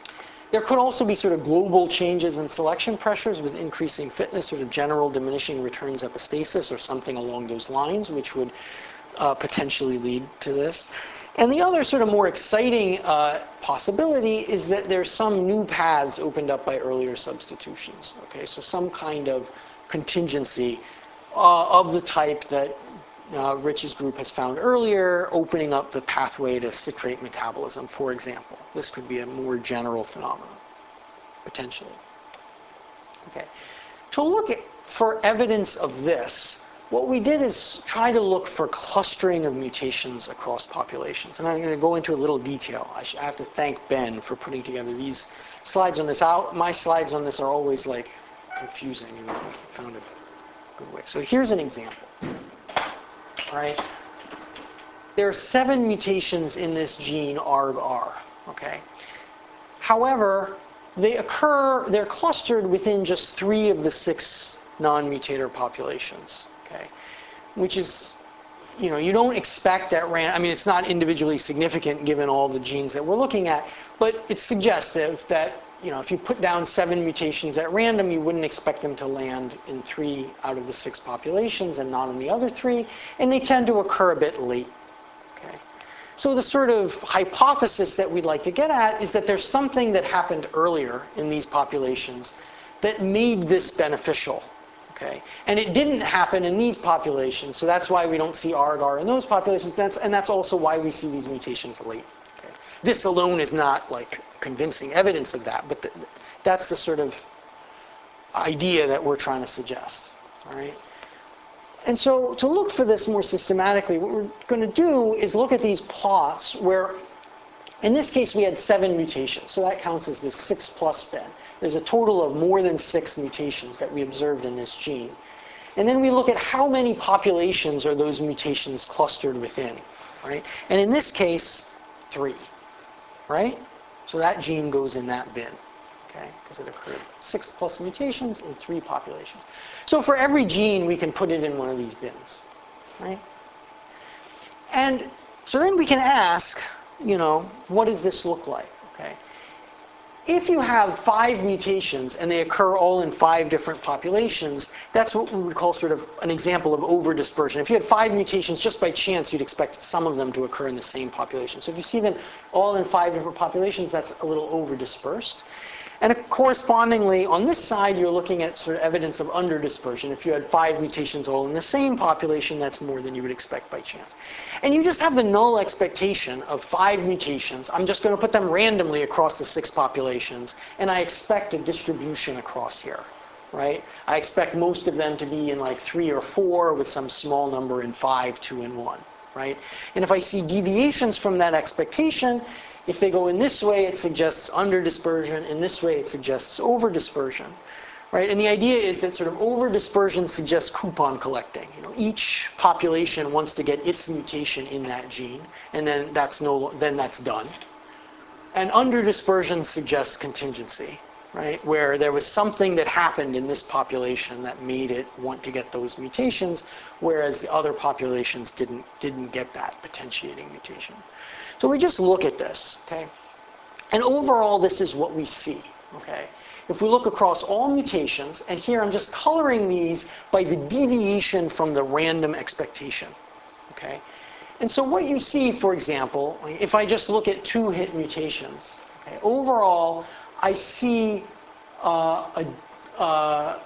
There could also be sort of global changes in selection pressures with increasing fitness, sort of general diminishing returns epistasis or something along those lines, which would uh, potentially lead to this. And the other sort of more exciting uh, possibility is that there's some new paths opened up by earlier substitutions. Okay, so some kind of contingency uh, of the type that uh, Rich's group has found earlier, opening up the pathway to citrate metabolism, for example. This could be a more general phenomenon, potentially. Okay, to look at, for evidence of this, what we did is try to look for clustering of mutations across populations. And I'm going to go into a little detail. I, should, I have to thank Ben for putting together these slides on this. I, my slides on this are always like confusing, and I found a good way. So here's an example. All right. There are seven mutations in this gene A R G R. Okay. However, they occur, they're clustered within just three of the six non-mutator populations. Okay, which is, you know, you don't expect at random, I mean, it's not individually significant given all the genes that we're looking at, but it's suggestive that, you know, if you put down seven mutations at random, you wouldn't expect them to land in three out of the six populations and not in the other three, and they tend to occur a bit late. Okay, so the sort of hypothesis that we'd like to get at is that there's something that happened earlier in these populations that made this beneficial. Okay, and it didn't happen in these populations, so that's why we don't see A R G R in those populations. That's, and that's also why we see these mutations late. Okay. This alone is not like convincing evidence of that, but th that's the sort of idea that we're trying to suggest. All right. And so to look for this more systematically, what we're going to do is look at these plots where, in this case, we had seven mutations, so that counts as this six plus bin. There's a total of more than six mutations that we observed in this gene. And then we look at how many populations are those mutations clustered within, right? And in this case, three, right? So that gene goes in that bin, okay? Because it occurred six plus mutations in three populations. So for every gene, we can put it in one of these bins, right? And so then we can ask, you know, what does this look like, okay? If you have five mutations and they occur all in five different populations, that's what we would call sort of an example of over-dispersion. If you had five mutations, just by chance, you'd expect some of them to occur in the same population. So if you see them all in five different populations, that's a little over-dispersed. And correspondingly, on this side, you're looking at sort of evidence of under-dispersion. If you had five mutations all in the same population, that's more than you would expect by chance. And you just have the null expectation of five mutations. I'm just going to put them randomly across the six populations, and I expect a distribution across here, right? I expect most of them to be in like three or four with some small number in five, two, and one, right? And if I see deviations from that expectation, if they go in this way, it suggests under-dispersion. In this way, it suggests over-dispersion, right? And the idea is that sort of over-dispersion suggests coupon collecting. You know, each population wants to get its mutation in that gene, and then that's no, then that's done. And under-dispersion suggests contingency, right? Where there was something that happened in this population that made it want to get those mutations, whereas the other populations didn't didn't get that potentiating mutation. So we just look at this, okay? And overall, this is what we see, okay? If we look across all mutations, and here I'm just coloring these by the deviation from the random expectation, okay? And so what you see, for example, if I just look at two hit mutations, okay, overall, I see uh, a, a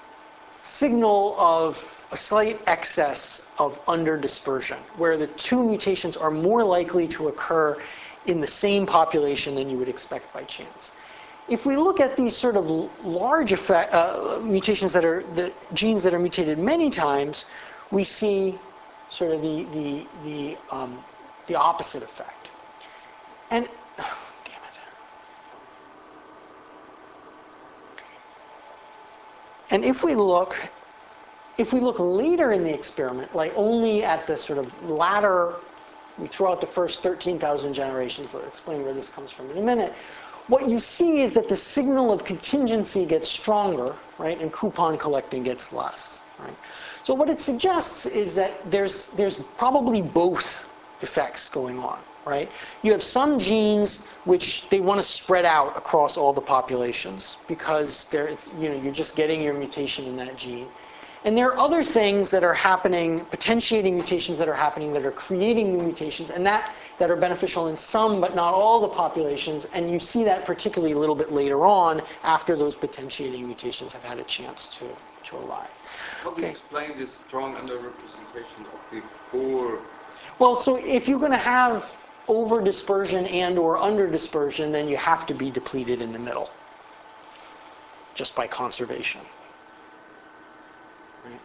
signal of a slight excess of under-dispersion, where the two mutations are more likely to occur in the same population than you would expect by chance. If we look at these sort of large effect, uh, mutations that are, the genes that are mutated many times, we see sort of the, the, the, um, the opposite effect. And, oh, damn it. And if we look, If we look later in the experiment, like only at the sort of latter, we throw out the first thirteen thousand generations, I'll explain where this comes from in a minute, what you see is that the signal of contingency gets stronger, right, and coupon collecting gets less, right? So what it suggests is that there's, there's probably both effects going on, right? You have some genes which they want to spread out across all the populations because they're, you know, you're just getting your mutation in that gene. And there are other things that are happening, potentiating mutations that are happening that are creating new mutations, and that, that are beneficial in some but not all the populations. And you see that particularly a little bit later on after those potentiating mutations have had a chance to, to arise. How do you explain this strong underrepresentation of the four? Well, so if you're going to have over dispersion and or under dispersion, then you have to be depleted in the middle, just by conservation. Right.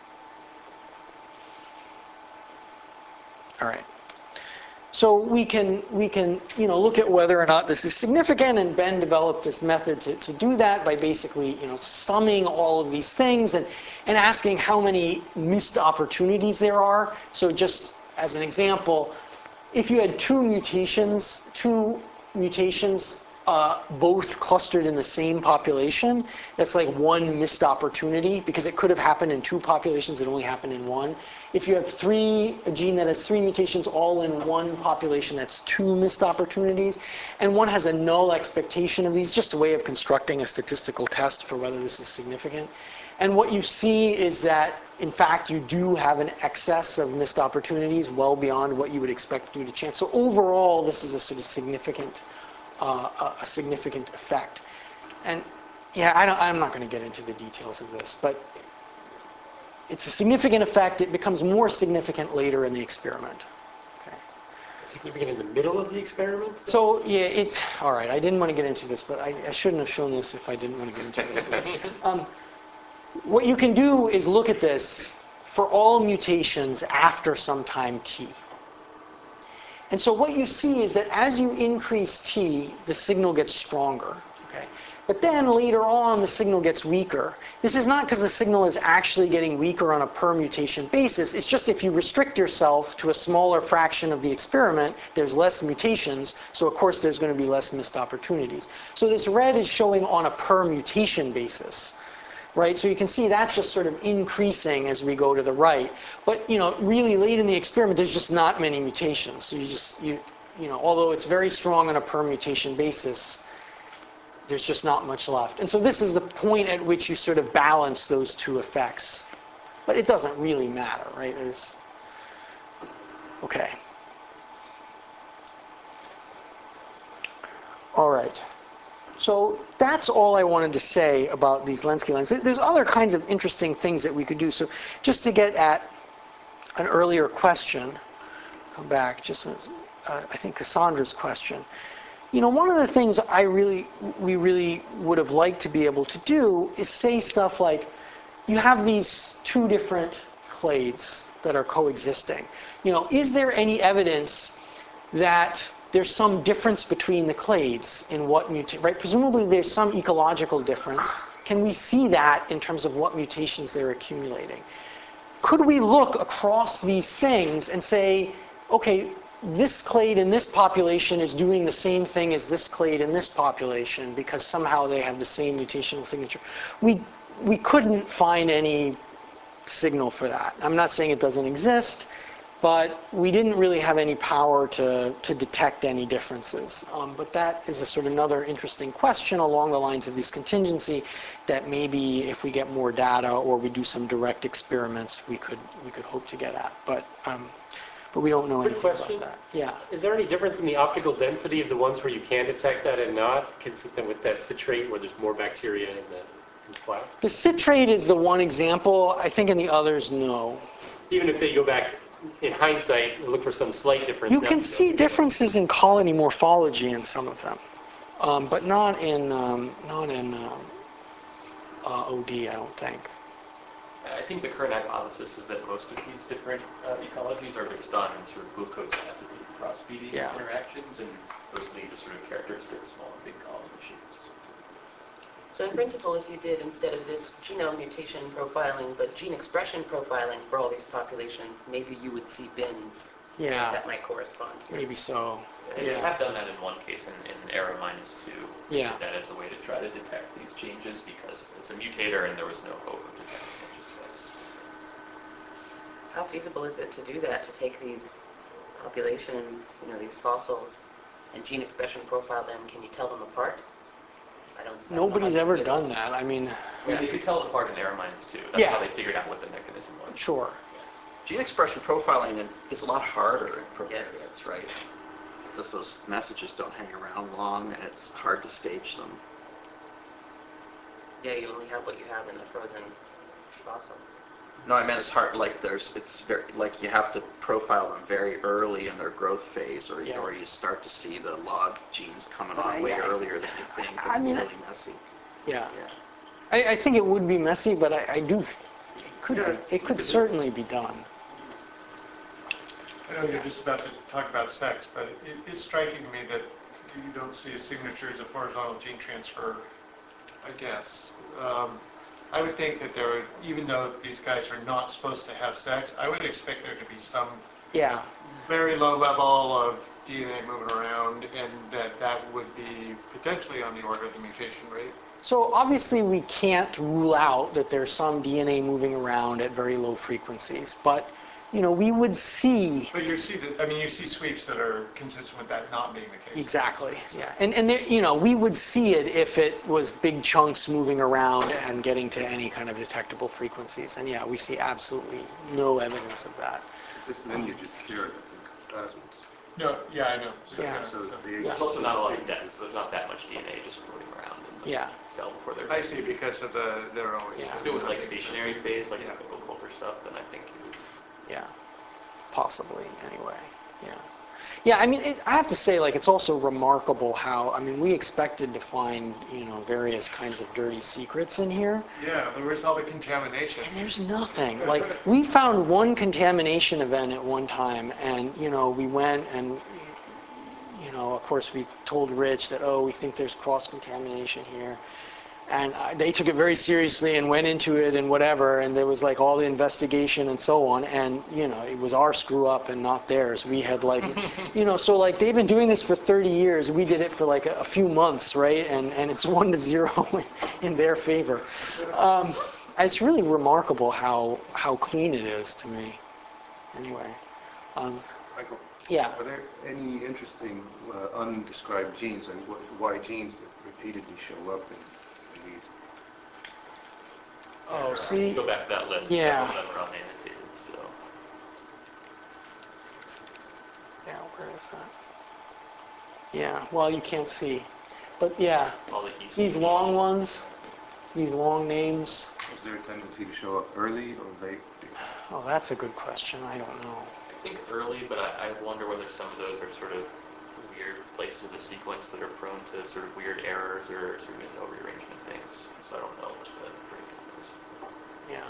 All right. So we can we can you know look at whether or not this is significant, and Ben developed this method to, to do that by basically you know summing all of these things and and asking how many missed opportunities there are. So just as an example, if you had two mutations, two mutations uh, both clustered in the same population, that's like one missed opportunity because it could have happened in two populations, it only happened in one. If you have three, a gene that has three mutations all in one population, that's two missed opportunities. And one has a null expectation of these, just a way of constructing a statistical test for whether this is significant. And what you see is that, in fact, you do have an excess of missed opportunities well beyond what you would expect due to chance. So overall, this is a sort of significant, uh, a significant effect. And yeah, I don't, I'm not going to get into the details of this, but it's a significant effect. It becomes more significant later in the experiment. Okay. Significant in the middle of the experiment? So yeah, it's all right. I didn't want to get into this, but I, I shouldn't have shown this if I didn't want to get into this. um, what you can do is look at this for all mutations after some time t. And so what you see is that as you increase t, the signal gets stronger. Okay. But then later on, the signal gets weaker. This is not because the signal is actually getting weaker on a per mutation basis. It's just if you restrict yourself to a smaller fraction of the experiment, there's less mutations. So of course, there's going to be less missed opportunities. So this red is showing on a per mutation basis, right? So you can see that just sort of increasing as we go to the right. But you know, really late in the experiment, there's just not many mutations. So you just you you know, although it's very strong on a per mutation basis, there's just not much left. And so this is the point at which you sort of balance those two effects. But it doesn't really matter, right? There's, okay. All right. So that's all I wanted to say about these Lenski lines. There's other kinds of interesting things that we could do. So just to get at an earlier question, come back, just uh, I think Cassandra's question. You know, one of the things I really, we really would have liked to be able to do is say stuff like, you have these two different clades that are coexisting. You know, is there any evidence that there's some difference between the clades in what mutate, right? Presumably there's some ecological difference. Can we see that in terms of what mutations they're accumulating? Could we look across these things and say, okay, this clade in this population is doing the same thing as this clade in this population because somehow they have the same mutational signature? We, we couldn't find any signal for that. I'm not saying it doesn't exist, but we didn't really have any power to, to detect any differences. Um, but that is a sort of another interesting question along the lines of this contingency that maybe if we get more data or we do some direct experiments, we could, we could hope to get at. But, um, but we don't know Quick anything question. about that. Yeah. Is there any difference in the optical density of the ones where you can detect that and not, consistent with that citrate where there's more bacteria in the, in the class? The citrate is the one example. I think in the others, no. Even if they go back in hindsight, look for some slight difference. You can see differences in colony morphology in some of them, um, but not in um, not in um, uh, O D, I don't think. I think the current hypothesis is that most of these different uh, ecologies are based on sort of glucose acid cross-feeding Yeah. interactions, and those lead to sort of characteristic small and big colony shapes. So in principle, if you did, instead of this genome mutation profiling, but gene expression profiling for all these populations, maybe you would see bins Yeah. that might correspond. Maybe so. And Yeah. we have done that in one case in, in era minus two. Yeah. That is a way to try to detect these changes because it's a mutator and there was no hope of detecting it just by. How feasible is it to do that, to take these populations, you know, these fossils, and gene expression profile them, can you tell them apart? I don't. I don't know how Nobody's you ever do done that. that. I mean, I mean, they could tell it apart in error mines too. That's Yeah. how they figured out what the mechanism was. sure. Gene expression profiling is a lot harder in Yes. prokaryotes, right? Because those messages don't hang around long, and it's hard to stage them. Yeah, you only have what you have in the frozen fossil. No, I meant it's hard, like there's, it's very, like you have to profile them very early in their growth phase, or, Yeah. or you start to see the log genes coming But on I- way I- earlier than you think, I and it's mean, really messy. Yeah. Yeah. I, I think it would be messy, but I, I do, th- it could, Yeah, be, it could certainly be done. I know you're just about to talk about sex, but it, it's striking to me that you don't see a signatures of horizontal gene transfer, I guess. Um, I would think that there would, even though these guys are not supposed to have sex, I would expect there to be some Yeah. very low level of D N A moving around, and that that would be potentially on the order of the mutation rate. So obviously we can't rule out that there's some D N A moving around at very low frequencies, but you know, we would see But you see that, I mean, you see sweeps that are consistent with that not being the case. exactly, yeah, and and there, you know, we would see it if it was big chunks moving around and getting to any kind of detectable frequencies, and yeah, we see absolutely no evidence of that. This lineage is cured, I think, plasmids. No, yeah, I know. Yeah. So- So the Yeah. There's also not a lot of depth, so there's not that much D N A just floating around in the Yeah. cell before they're. I see, because of the, they're always. Yeah. If it was like stationary phase, like Yeah. the fickle culture stuff, then I think it would. Yeah, possibly, anyway, yeah. Yeah, I mean, it, I have to say, like, it's also remarkable how, I mean, we expected to find, you know, various kinds of dirty secrets in here, Yeah, there was all the contamination. and there's nothing. Like, we found one contamination event at one time, and, you know, we went and, you know, of course, we told Rich that, oh, we think there's cross-contamination here. And uh, they took it very seriously and went into it and whatever, and there was like all the investigation and so on, and you know, it was our screw up and not theirs. We had like, you know, so like they've been doing this for thirty years. We did it for like a, a few months, right? And and it's one to zero in their favor. Um, it's really remarkable how how clean it is to me. Anyway, um, Michael, yeah. are there any interesting uh, undescribed genes, and what, why genes that repeatedly show up in, in these? Oh, You see, go back to that list. Yeah. Some of them are unannotated still. yeah, where is that? Yeah, well, you can't see, but yeah, All the E C these long ones, these long names. Is there a tendency to show up early or late? Oh, that's a good question. I don't know. I think early, but I, I wonder whether some of those are sort of weird places of the sequence that are prone to sort of weird errors or sort of no rearrangement things. So I don't know what the breakdown is. Yeah.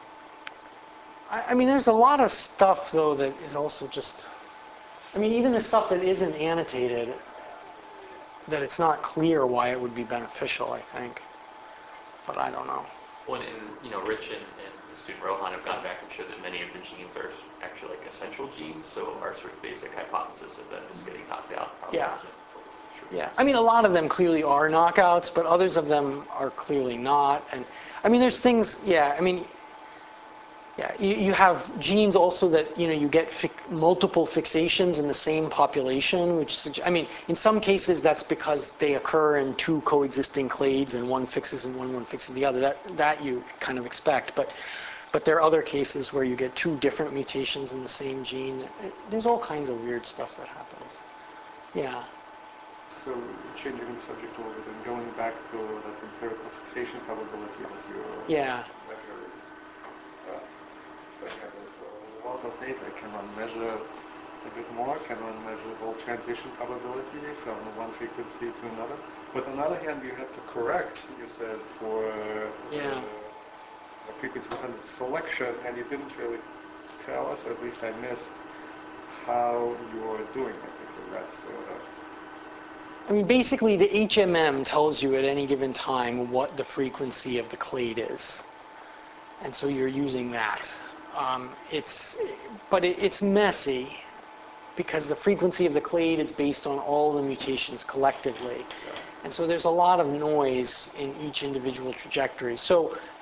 I, I mean, there's a lot of stuff, though, that is also just... I mean, even the stuff that isn't annotated, that it's not clear why it would be beneficial, I think. But I don't know. Well, and, you know, Rich and, and the student Rohan have gone back and showed that many of the genes are actually like essential genes, so our sort of basic hypothesis of them just getting knocked out probably Yeah. isn't true. Yeah, I mean, a lot of them clearly are knockouts, but others of them are clearly not. And I mean, there's things, yeah, I mean, yeah, you, you have genes also that, you know, you get fi multiple fixations in the same population, which, sugge- I mean, in some cases that's because they occur in two coexisting clades and one fixes and one, one fixes the other. That, that you kind of expect. But, but there are other cases where you get two different mutations in the same gene. There's all kinds of weird stuff that happens. Yeah. So changing the subject a little bit and going back to that empirical fixation probability that you Yeah. measure. Uh, so I have this a lot of data. Can one measure a bit more? Can one measure all transition probability from one frequency to another? But on the other hand, you have to correct, you said, for Yeah. uh, the frequency-dependent selection, and you didn't really tell us, or at least I missed, how you're doing it, because that's sort of... I mean, basically, the H M M tells you at any given time what the frequency of the clade is. And so you're using that. Um, it's, but it, it's messy because the frequency of the clade is based on all the mutations collectively. And so there's a lot of noise in each individual trajectory. So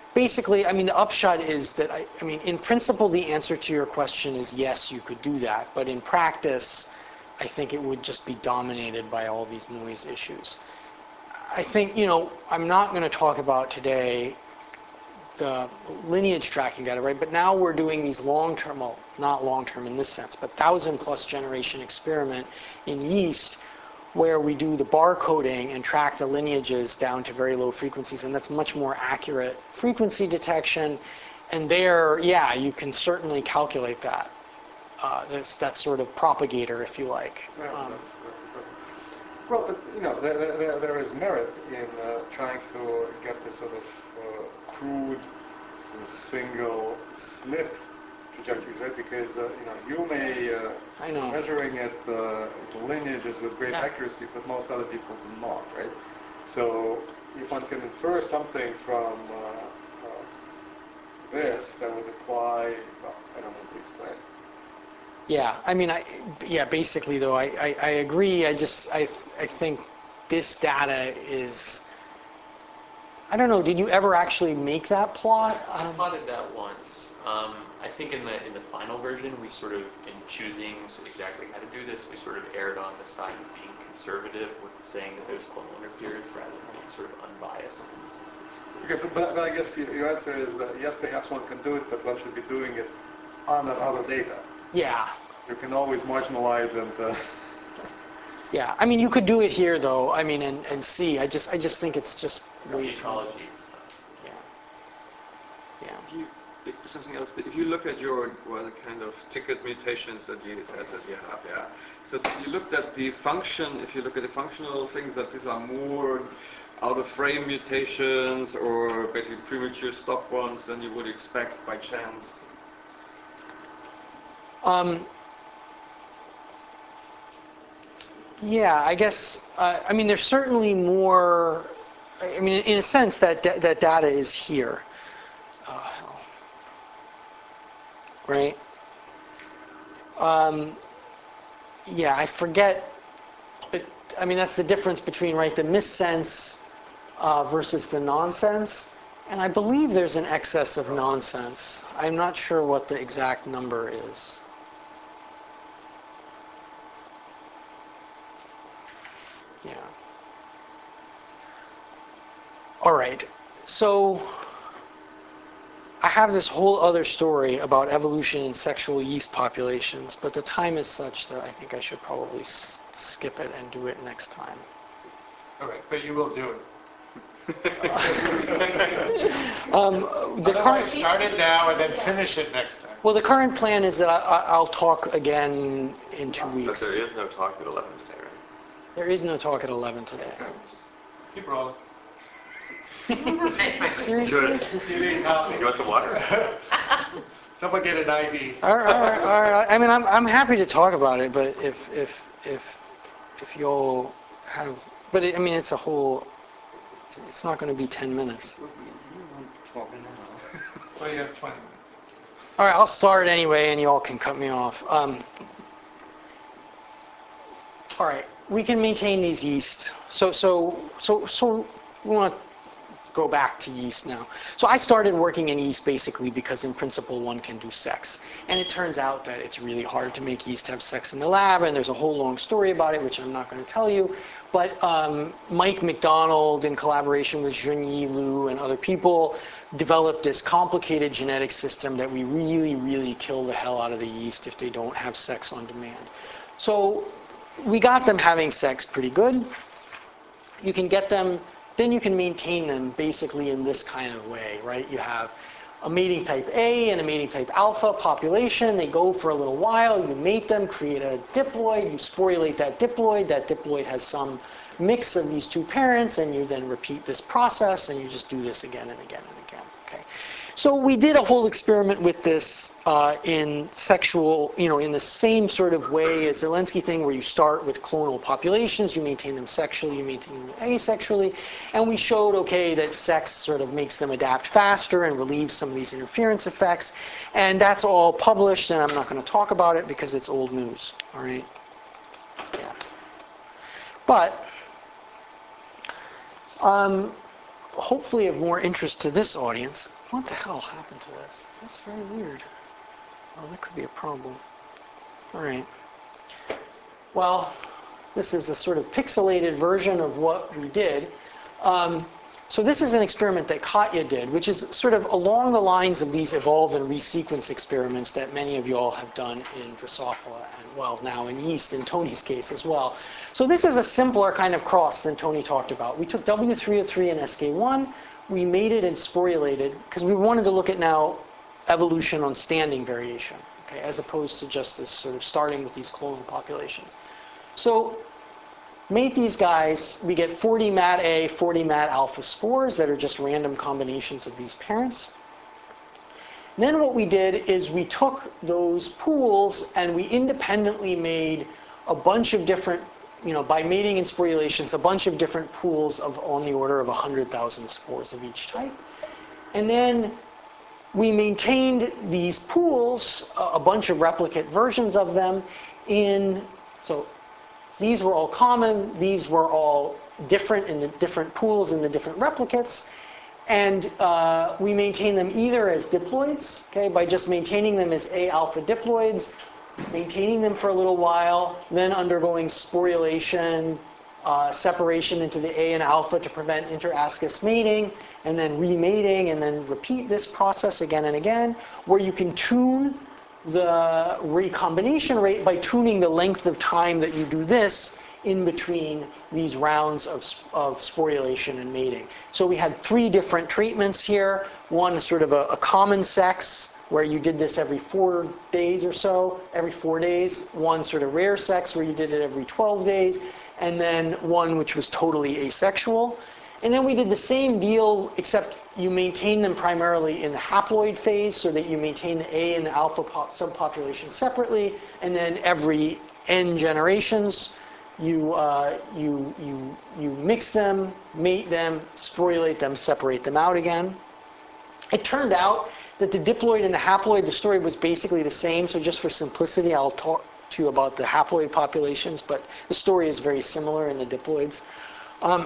basically, I mean, the upshot is that, I, I mean, in principle, the answer to your question is yes, you could do that. But in practice, I think it would just be dominated by all these noise issues. I think, you know, I'm not going to talk about today the lineage tracking data, right? But now we're doing these long-term, well, not long-term in this sense, but thousand plus generation experiment in yeast where we do the barcoding and track the lineages down to very low frequencies, and that's much more accurate frequency detection. And there, yeah, you can certainly calculate that. Uh, that's that sort of propagator, if you like. Yeah, Um, that's, that's the problem. Well, but, you know, there, there, there is merit in uh, trying to get this sort of uh, crude, sort of single slip trajectory, right? Because uh, you know, you may uh, I know. measuring it uh, lineages with great Yeah. accuracy, but most other people do not, right? So if one can infer something from uh, uh, this that would apply, well, I don't know what to explain. Yeah, I mean, I, yeah, basically though, I, I, I agree. I just, I, I think this data is, I don't know, did you ever actually make that plot? I Um, plotted that once. Um, I think in the in the final version, we sort of, in choosing so exactly how to do this, we sort of erred on the side of being conservative with saying that there's clonal interference rather than being sort of unbiased in the sense of. Okay, but, but I guess your your answer is that yes, perhaps one can do it, but one should be doing it on that other data. yeah, You can always marginalize and. Uh, yeah. I mean, you could do it here though. I mean, and, and see. I just, I just think it's just way too. Ecology and stuff. Yeah. Yeah. If you, something else, if you look at your, well, the kind of ticket mutations that you said that you have, yeah. So if you looked at the function, if you look at the functional things, that these are more out of frame mutations or basically premature stop ones than you would expect by chance. Um, yeah, I guess, uh, I mean, there's certainly more, I mean, in a sense, that, da- that data is here. Oh, hell. Right? Um, yeah, I forget, but I mean, that's the difference between, right, the missense uh, versus the nonsense. And I believe there's an excess of nonsense. I'm not sure what the exact number is. Yeah. All right. So I have this whole other story about evolution in sexual yeast populations, but the time is such that I think I should probably s- skip it and do it next time. All right, but you will do it. Um, the Otherwise, current, start it now and then finish it next time. well, the current plan is that I, I- I'll talk again in two But weeks. there is no talk at eleven today, right? There is no talk at eleven today. Keep rolling. Seriously? Good. You need coffee. You want some water? Someone get an I V. All right, all right, all right. I mean, I'm I'm happy to talk about it, but if if if if you'll have, but it, I mean, it's a whole. It's not going to be ten minutes. Well, you have twenty minutes. All right, I'll start anyway, and you all can cut me off. Um, all right, we can maintain these yeast. So so so so we want to go back to yeast now. So I started working in yeast basically because in principle one can do sex. And it turns out that it's really hard to make yeast have sex in the lab, and there's a whole long story about it, which I'm not going to tell you. But um, Mike McDonald, in collaboration with Junyi Liu and other people, developed this complicated genetic system that we really, really kill the hell out of the yeast if they don't have sex on demand. So we got them having sex pretty good. You can get them, then you can maintain them basically in this kind of way, right? You have a mating type A and a mating type alpha population. They go for a little while, you mate them, create a diploid, you sporulate that diploid. That diploid has some mix of these two parents, and you then repeat this process, and you just do this again and again and again, okay? So we did a whole experiment with this uh, in sexual, you know, in the same sort of way as the Zelensky thing, where you start with clonal populations, you maintain them sexually, you maintain them asexually, and we showed, okay, that sex sort of makes them adapt faster and relieves some of these interference effects, and that's all published, and I'm not going to talk about it because it's old news, all right? Yeah. But, um, hopefully of more interest to this audience. What the hell happened to this? That's very weird. Oh, that could be a problem. All right. Well, this is a sort of pixelated version of what we did. Um, so this is an experiment that Katya did, which is sort of along the lines of these evolve and resequence experiments that many of you all have done in Drosophila and, well, now in yeast, in Tony's case as well. So this is a simpler kind of cross than Tony talked about. We took W three oh three and S K one, we mated and sporulated, because we wanted to look at now evolution on standing variation, okay, as opposed to just this sort of starting with these clonal populations. So mate these guys, we get forty mat A, forty mat alpha spores that are just random combinations of these parents. And then what we did is we took those pools and we independently made a bunch of different, you know, by mating and sporulations, a bunch of different pools of on the order of one hundred thousand spores of each type. And then we maintained these pools, a bunch of replicate versions of them in, so these were all common, these were all different in the different pools in the different replicates, and uh, we maintain them either as diploids, okay, by just maintaining them as A alpha diploids, maintaining them for a little while, then undergoing sporulation, uh, separation into the A and alpha to prevent interascus mating, and then remating, and then repeat this process again and again, where you can tune the recombination rate by tuning the length of time that you do this in between these rounds of, of sporulation and mating. So we had three different treatments here. One is sort of a, a common sex, where you did this every four days or so, every four days. One sort of rare sex, where you did it every twelve days. And then one which was totally asexual. And then we did the same deal, except you maintain them primarily in the haploid phase, so that you maintain the A and the alpha subpopulation separately, and then every n generations, you, uh, you, you, you mix them, mate them, sporulate them, separate them out again. It turned out that the diploid and the haploid, the story was basically the same, so just for simplicity, I'll talk to you about the haploid populations, but the story is very similar in the diploids. Um,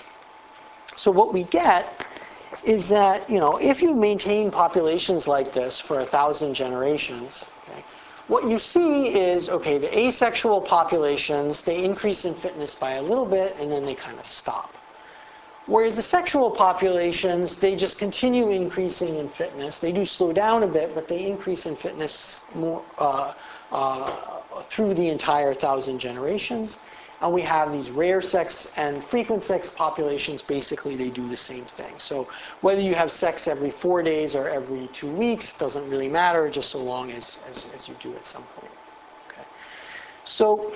So what we get is that, you know, if you maintain populations like this for a thousand generations, okay, what you see is, okay, the asexual populations, they increase in fitness by a little bit, and then they kind of stop. Whereas the sexual populations, they just continue increasing in fitness. They do slow down a bit, but they increase in fitness more uh, uh, through the entire thousand generations. And we have these rare sex and frequent sex populations, basically they do the same thing. So whether you have sex every four days or every two weeks, doesn't really matter, just so long as, as, as you do at some point. Okay. So,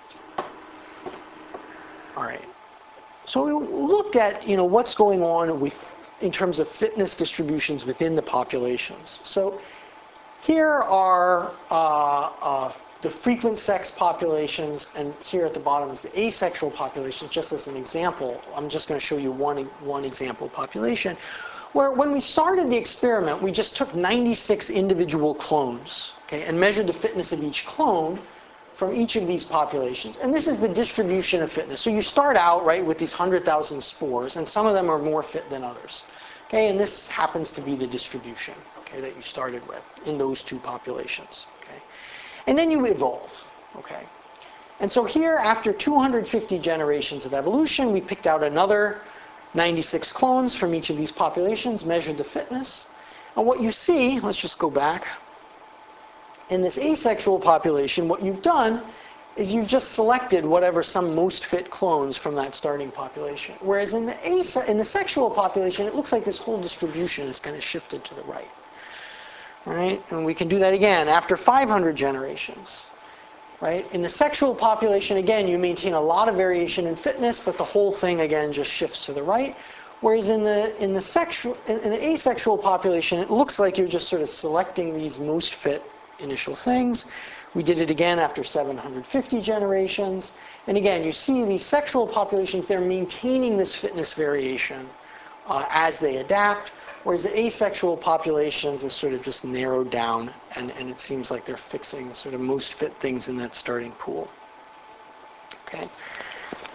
all right. So we looked at, you know, what's going on with, in terms of fitness distributions within the populations. So here are uh, uh, the frequent sex populations, and here at the bottom is the asexual populations, just as an example. I'm just going to show you one, one example population, where when we started the experiment, we just took ninety-six individual clones, okay, and measured the fitness of each clone from each of these populations. And this is the distribution of fitness. So you start out, right, with these one hundred thousand spores, and some of them are more fit than others. Okay, and this happens to be the distribution, okay, that you started with in those two populations. Okay. And then you evolve, okay? And so here, after two hundred fifty generations of evolution, we picked out another ninety-six clones from each of these populations, measured the fitness. And what you see, let's just go back. In this asexual population, what you've done is you've just selected whatever some most fit clones from that starting population. Whereas in the, ase in the sexual population, it looks like this whole distribution is kind of shifted to the right. Right? And we can do that again after five hundred generations. Right? In the sexual population, again, you maintain a lot of variation in fitness, but the whole thing, again, just shifts to the right. Whereas in the, in the, sexual, in the asexual population, it looks like you're just sort of selecting these most fit initial things. We did it again after seven hundred fifty generations. And again, you see these sexual populations, they're maintaining this fitness variation uh, as they adapt. Whereas the asexual populations is sort of just narrowed down, and, and it seems like they're fixing sort of most fit things in that starting pool. Okay.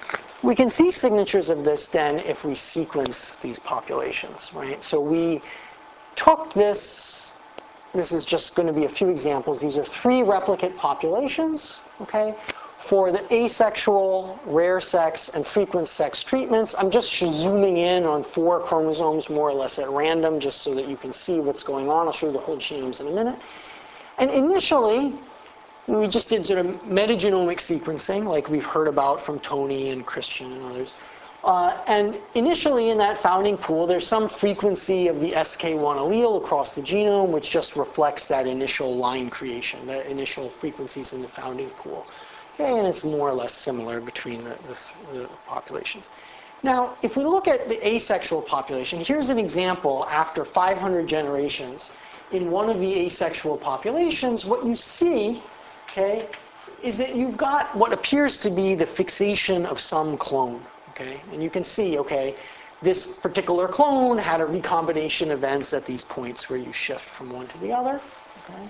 we can see signatures of this then if we sequence these populations, right? So we took this, this is just going to be a few examples. These are three replicate populations, okay, for the asexual, rare sex, and frequent sex treatments. I'm just zooming in on four chromosomes more or less at random just so that you can see what's going on. I'll show you the whole genomes in a minute. And initially, we just did sort of metagenomic sequencing, like we've heard about from Tony and Christian and others. Uh, and initially in that founding pool, there's some frequency of the S K one allele across the genome, which just reflects that initial line creation, the initial frequencies in the founding pool. Okay, and it's more or less similar between the, the, the populations. Now, if we look at the asexual population, here's an example after five hundred generations. In one of the asexual populations, what you see, okay, is that you've got what appears to be the fixation of some clone, okay? And you can see, okay, this particular clone had a recombination events at these points where you shift from one to the other, okay?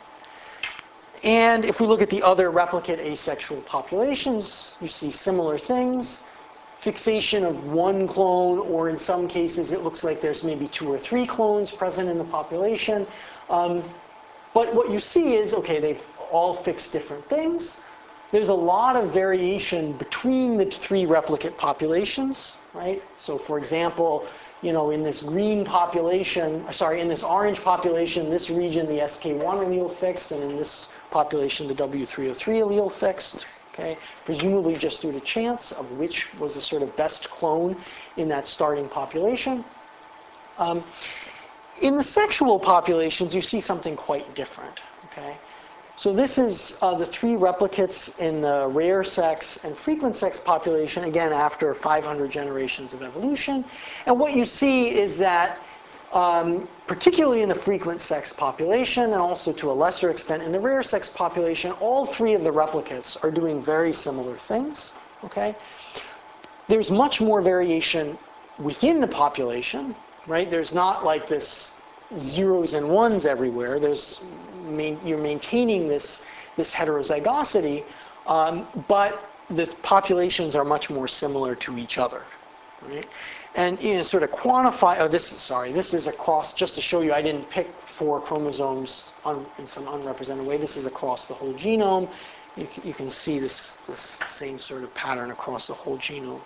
And if we look at the other replicate asexual populations, you see similar things. Fixation of one clone, or in some cases it looks like there's maybe two or three clones present in the population. Um, but what you see is, okay, they've all fixed different things. There's a lot of variation between the three replicate populations, right? So for example, you know, in this green population, sorry, in this orange population, this region, the S K one allele fixed, and in this population, the W three oh three allele fixed, okay? Presumably just due to chance of which was the sort of best clone in that starting population. Um, in the sexual populations, you see something quite different, okay? So this is uh, the three replicates in the rare sex and frequent sex population, again, after five hundred generations of evolution. And what you see is that, um, particularly in the frequent sex population, and also to a lesser extent in the rare sex population, all three of the replicates are doing very similar things, okay? There's much more variation within the population, right? There's not like this zeros and ones everywhere. There's you're maintaining this, this heterozygosity, um, but the populations are much more similar to each other, right? And you know, sort of quantify, oh, this is, sorry, this is across, just to show you, I didn't pick four chromosomes un, in some unrepresented way. This is across the whole genome. You can, you can see this, this same sort of pattern across the whole genome.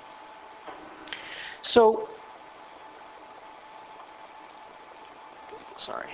So, sorry.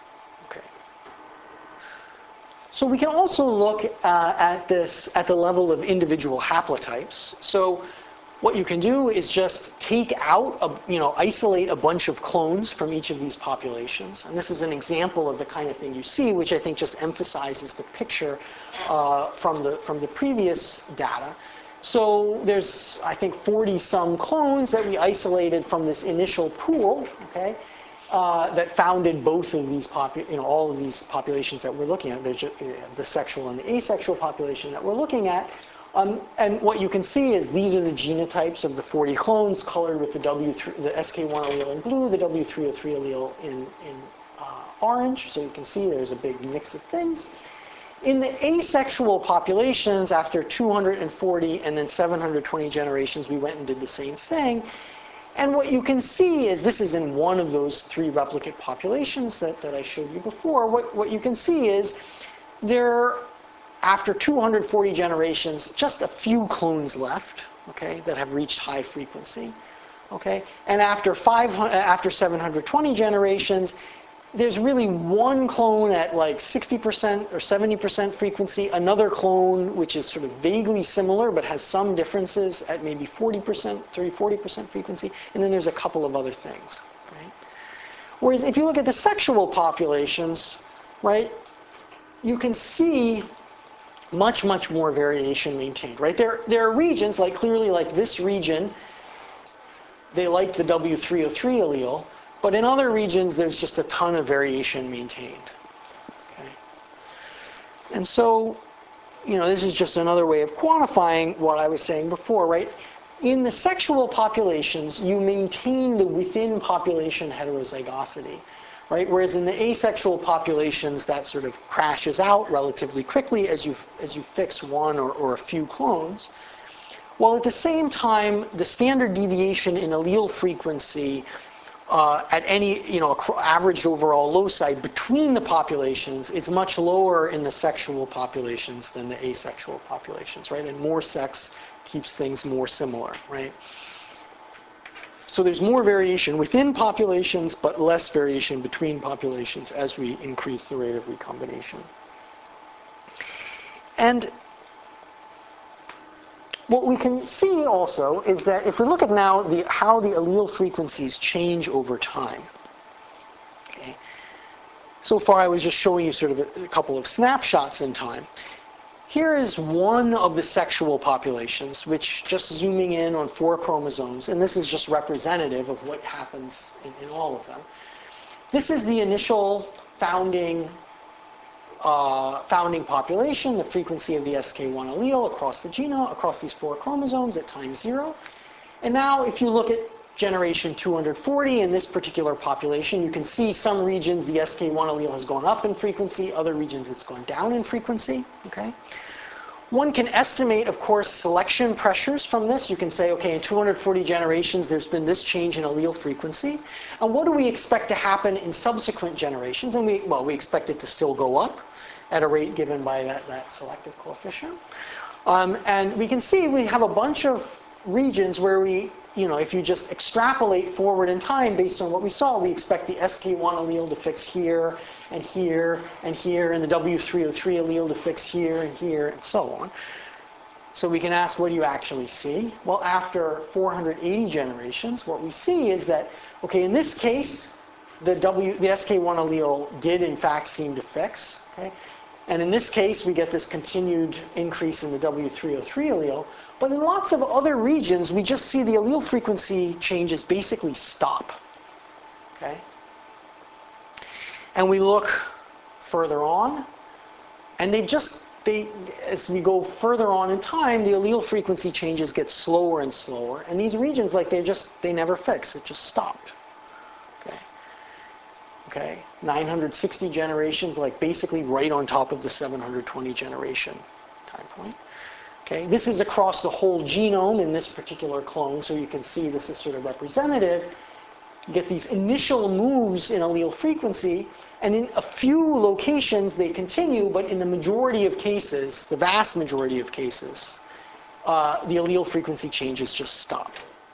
So we can also look uh, at this at the level of individual haplotypes. So what you can do is just take out, a, you know, isolate a bunch of clones from each of these populations. And this is an example of the kind of thing you see, which I think just emphasizes the picture uh, from the from the previous data. So there's, I think, forty some clones that we isolated from this initial pool, okay? Uh, that founded both of these, popu you know, all of these populations that we're looking at. There's just, uh, the sexual and the asexual population that we're looking at. Um, and what you can see is these are the genotypes of the forty clones colored with the W three, the S K one allele in blue, the W three oh three allele in, in uh, orange. So you can see there's a big mix of things. In the asexual populations, after two hundred forty and then seven hundred twenty generations, we went and did the same thing. And what you can see is, this is in one of those three replicate populations that, that I showed you before. What, what you can see is there, after two hundred forty generations, just a few clones left, okay, that have reached high frequency, okay? And after, five hundred, after seven hundred twenty generations, there's really one clone at like sixty percent or seventy percent frequency, another clone which is sort of vaguely similar but has some differences at maybe forty percent, thirty, forty percent frequency, and then there's a couple of other things, right? Whereas if you look at the sexual populations, right, you can see much, much more variation maintained, right? There, there are regions, like clearly like this region, they like the W three oh three allele, but in other regions, there's just a ton of variation maintained. Okay? And so, you know, this is just another way of quantifying what I was saying before, right? In the sexual populations, you maintain the within population heterozygosity, right? Whereas in the asexual populations, that sort of crashes out relatively quickly as you as you fix one or, or a few clones. while at the same time, the standard deviation in allele frequency uh, at any, you know, averaged overall loci between the populations is much lower in the sexual populations than the asexual populations, right? And more sex keeps things more similar, right? So there's more variation within populations, but less variation between populations as we increase the rate of recombination. And what we can see also is that if we look at now the, how the allele frequencies change over time. Okay. So far I was just showing you sort of a, a couple of snapshots in time. Here is one of the sexual populations, which just zooming in on four chromosomes, and this is just representative of what happens in, in all of them. This is the initial founding uh, founding population, the frequency of the S K one allele across the genome, across these four chromosomes at time zero. And now if you look at generation two hundred forty in this particular population, you can see some regions the S K one allele has gone up in frequency, other regions it's gone down in frequency. Okay. One can estimate, of course, selection pressures from this. You can say, okay, in two hundred forty generations, there's been this change in allele frequency. And what do we expect to happen in subsequent generations? And we, well, we expect it to still go up at a rate given by that, that selective coefficient. Um, and we can see we have a bunch of regions where we, you know, if you just extrapolate forward in time based on what we saw, we expect the S K one allele to fix here and here and here, and the W three oh three allele to fix here and here, and so on. So we can ask, what do you actually see? Well, after four hundred eighty generations, what we see is that, okay, in this case, the W, the S K one allele did in fact seem to fix. Okay? And in this case, we get this continued increase in the W three oh three allele. But in lots of other regions, we just see the allele frequency changes basically stop. Okay? And we look further on, and they just, they, as we go further on in time, the allele frequency changes get slower and slower. And these regions, like, they just, they never fix. It just stopped. Okay? Okay? nine hundred sixty generations, like basically right on top of the seven hundred twenty generation time point. Okay, this is across the whole genome in this particular clone, so you can see this is sort of representative. You get these initial moves in allele frequency, and in a few locations they continue, but in the majority of cases, the vast majority of cases, uh, the allele frequency changes just stop.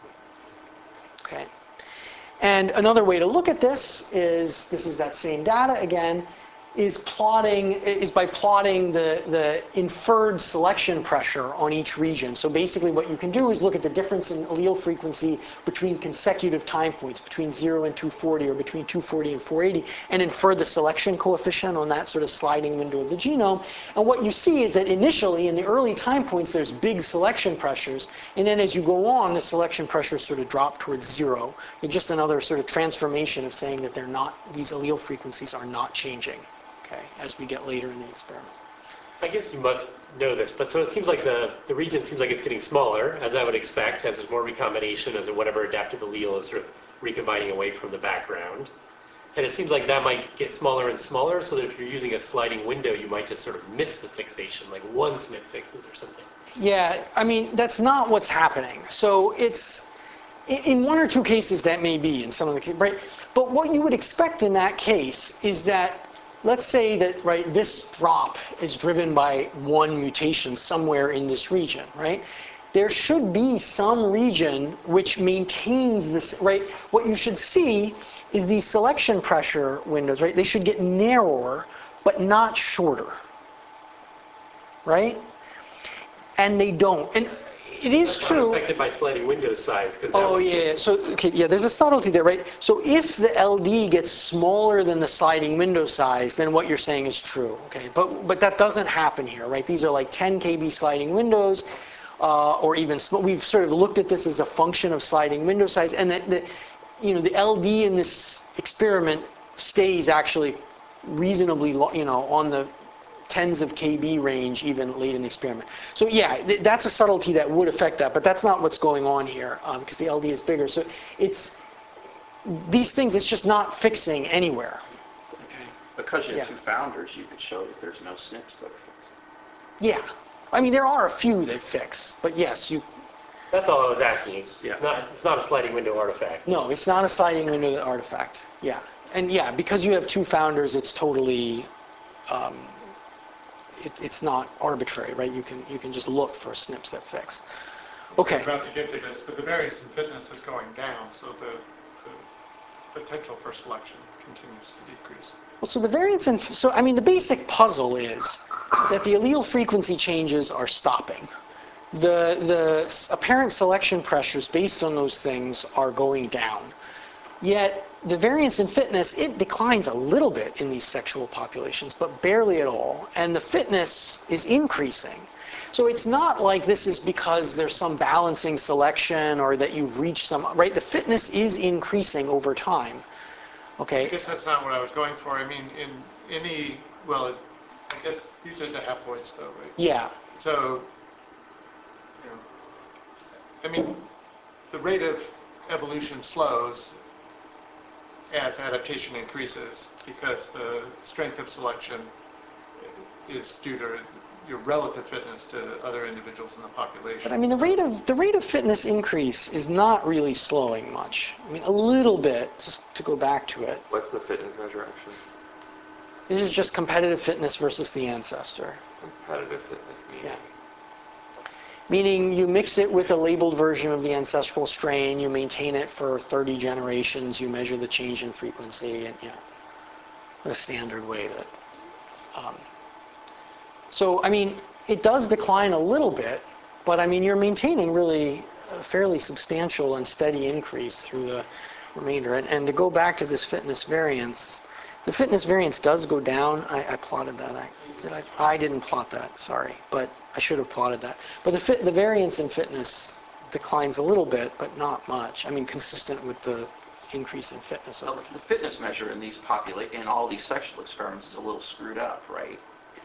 Okay. And another way to look at this is, this is that same data again, is plotting, is by plotting the, the inferred selection pressure on each region. So basically what you can do is look at the difference in allele frequency between consecutive time points, between zero and two forty, or between two forty and four eighty, and infer the selection coefficient on that sort of sliding window of the genome. And what you see is that initially, in the early time points, there's big selection pressures, and then as you go on, the selection pressures sort of drop towards zero. And just another sort of transformation of saying that they're not, these allele frequencies are not changing. Okay, as we get later in the experiment. I guess you must know this, but so it seems like the, the region seems like it's getting smaller, as I would expect, as there's more recombination, as whatever adaptive allele is sort of recombining away from the background. And it seems like that might get smaller and smaller, so that if you're using a sliding window, you might just sort of miss the fixation, like one S N P fixes or something. Yeah, I mean, that's not what's happening. So it's, in one or two cases that may be in some of the cases, right? But what you would expect in that case is that, let's say that, right, this drop is driven by one mutation somewhere in this region, right? There should be some region which maintains this, right? What you should see is these selection pressure windows, right? They should get narrower, but not shorter, right? And they don't. And it is That's true. affected by sliding window size. Oh yeah, so okay, yeah, there's a subtlety there, right? So if the L D gets smaller than the sliding window size, then what you're saying is true, okay? But but that doesn't happen here, right? These are like ten K B sliding windows, uh, or even we've sort of looked at this as a function of sliding window size, and the, the you know the L D in this experiment stays actually reasonably, you know, on the tens of K B range even late in the experiment. So yeah, th that's a subtlety that would affect that, but that's not what's going on here because um, the L D is bigger. So it's these things, it's just not fixing anywhere. Okay. Because you have Yeah. two founders, you could show that there's no S N Ps that are fixed. Yeah, I mean there are a few that fix, but yes, you That's all I was asking. It's, Yeah. it's not it's not a sliding window artifact. No, it's not a sliding window artifact. Yeah, and yeah, because you have two founders, it's totally, um, it, it's not arbitrary, right? You can you can just look for S N Ps that fix. Okay. We're about to get to this, but the variance in fitness is going down, so the, the potential for selection continues to decrease. Well, so the variance in, so I mean, the basic puzzle is that the allele frequency changes are stopping. The, the s- apparent selection pressures based on those things are going down. Yet the variance in fitness, it declines a little bit in these sexual populations, but barely at all. And the fitness is increasing. So it's not like this is because there's some balancing selection or that you've reached some, right? The fitness is increasing over time. I Okay. guess that's not what I was going for. I mean, in any, well, I guess these are the haploids though, right? Yeah. So, you know, I mean, the rate of evolution slows as adaptation increases because the strength of selection is due to your relative fitness to other individuals in the population. But I mean, the rate of the rate of fitness increase is not really slowing much. I mean, a little bit, just to go back to it. What's the fitness measure actually? This is just competitive fitness versus the ancestor. Competitive fitness meaning? Yeah. Meaning you mix it with a labeled version of the ancestral strain, you maintain it for thirty generations, you measure the change in frequency, and yeah, the standard way that. Um, so, I mean, it does decline a little bit, but I mean, you're maintaining really a fairly substantial and steady increase through the remainder. And, and to go back to this fitness variance, the fitness variance does go down. I, I plotted that. I, did I? I didn't plot that, sorry, but I should have plotted that. But the, fit, the variance in fitness declines a little bit, but not much. I mean, consistent with the increase in fitness. Well, the fitness measure in these popula- in all these sexual experiments is a little screwed up, right?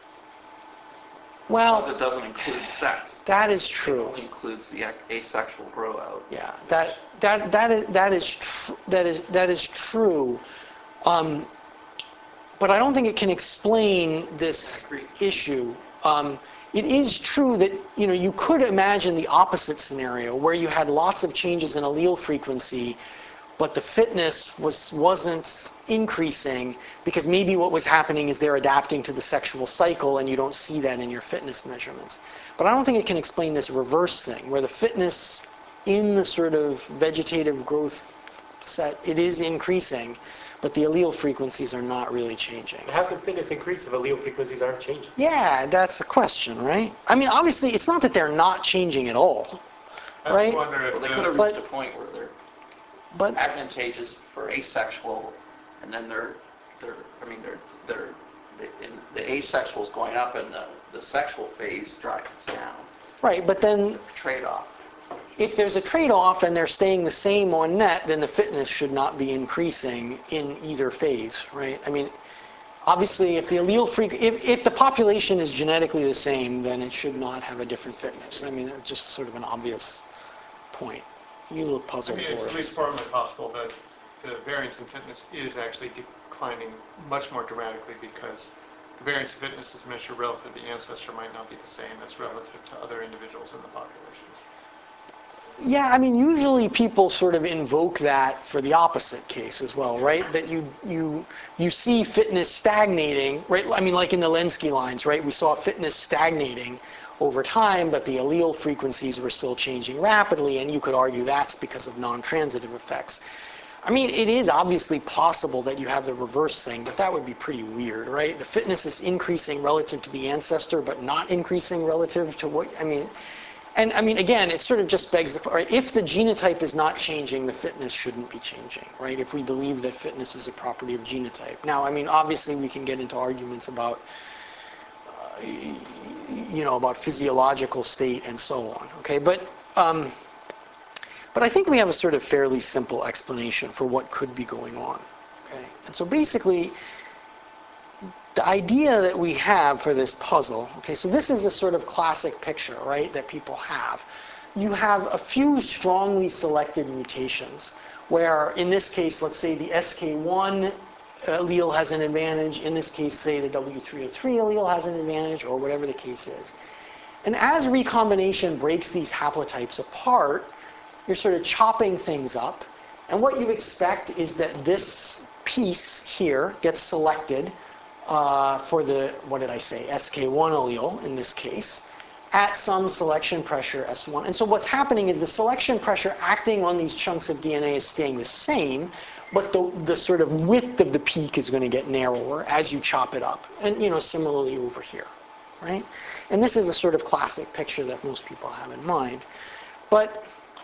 Well, Because it doesn't include sex. that is It true. only includes the ac- asexual grow out. Yeah, that that that is that is tr- that is that is true. Um, but I don't think it can explain this I agree. issue. Um, it is true that, you know, you could imagine the opposite scenario where you had lots of changes in allele frequency, but the fitness was, wasn't increasing because maybe what was happening is they're adapting to the sexual cycle and you don't see that in your fitness measurements. But I don't think it can explain this reverse thing where the fitness in the sort of vegetative growth set, it is increasing, but the allele frequencies are not really changing. How can fitness increase if allele frequencies aren't changing? Yeah, that's the question, right? I mean, obviously, it's not that they're not changing at all, I right? wonder if Well, they the- could have But- reached a point where they're But advantageous for asexual, and then they're, they're, I mean, they're, they're, the, in, the asexual is going up and the, the sexual phase drives down. right, but then Trade-off. if there's a trade-off and they're staying the same on net, then the fitness should not be increasing in either phase, right? I mean, obviously, if the allele freq if, if the population is genetically the same, then it should not have a different fitness. I mean, it's just sort of an obvious point. You look I puzzled, mean, it's at Boris. least formally possible that the variance in fitness is actually declining much more dramatically because the variance in fitness is measured relative to the ancestor might not be the same as relative to other individuals in the population. Yeah, I mean, usually people sort of invoke that for the opposite case as well, right? That you you you see fitness stagnating, right? I mean, like in the Lenski lines, right? We saw fitness stagnating over time, but the allele frequencies were still changing rapidly, and you could argue that's because of non-transitive effects. I mean, it is obviously possible that you have the reverse thing, but that would be pretty weird, right? The fitness is increasing relative to the ancestor, but not increasing relative to what, I mean, and I mean, again, it sort of just begs the, right? If the genotype is not changing, the fitness shouldn't be changing, right? If we believe that fitness is a property of genotype. Now, I mean, obviously we can get into arguments about, uh, you know, about physiological state and so on, okay? But, um, but I think we have a sort of fairly simple explanation for what could be going on, okay? And so basically, the idea that we have for this puzzle, okay, so this is a sort of classic picture, right, that people have. You have a few strongly selected mutations where, in this case, let's say the S K one allele has an advantage. In this case, say the W three oh three allele has an advantage, or whatever the case is. And as recombination breaks these haplotypes apart, you're sort of chopping things up. And what you expect is that this piece here gets selected uh, for the, what did I say, S K one allele in this case, at some selection pressure S one. And so what's happening is the selection pressure acting on these chunks of D N A is staying the same, but the, the sort of width of the peak is going to get narrower as you chop it up. And, you know, similarly over here, right? And this is a sort of classic picture that most people have in mind. But,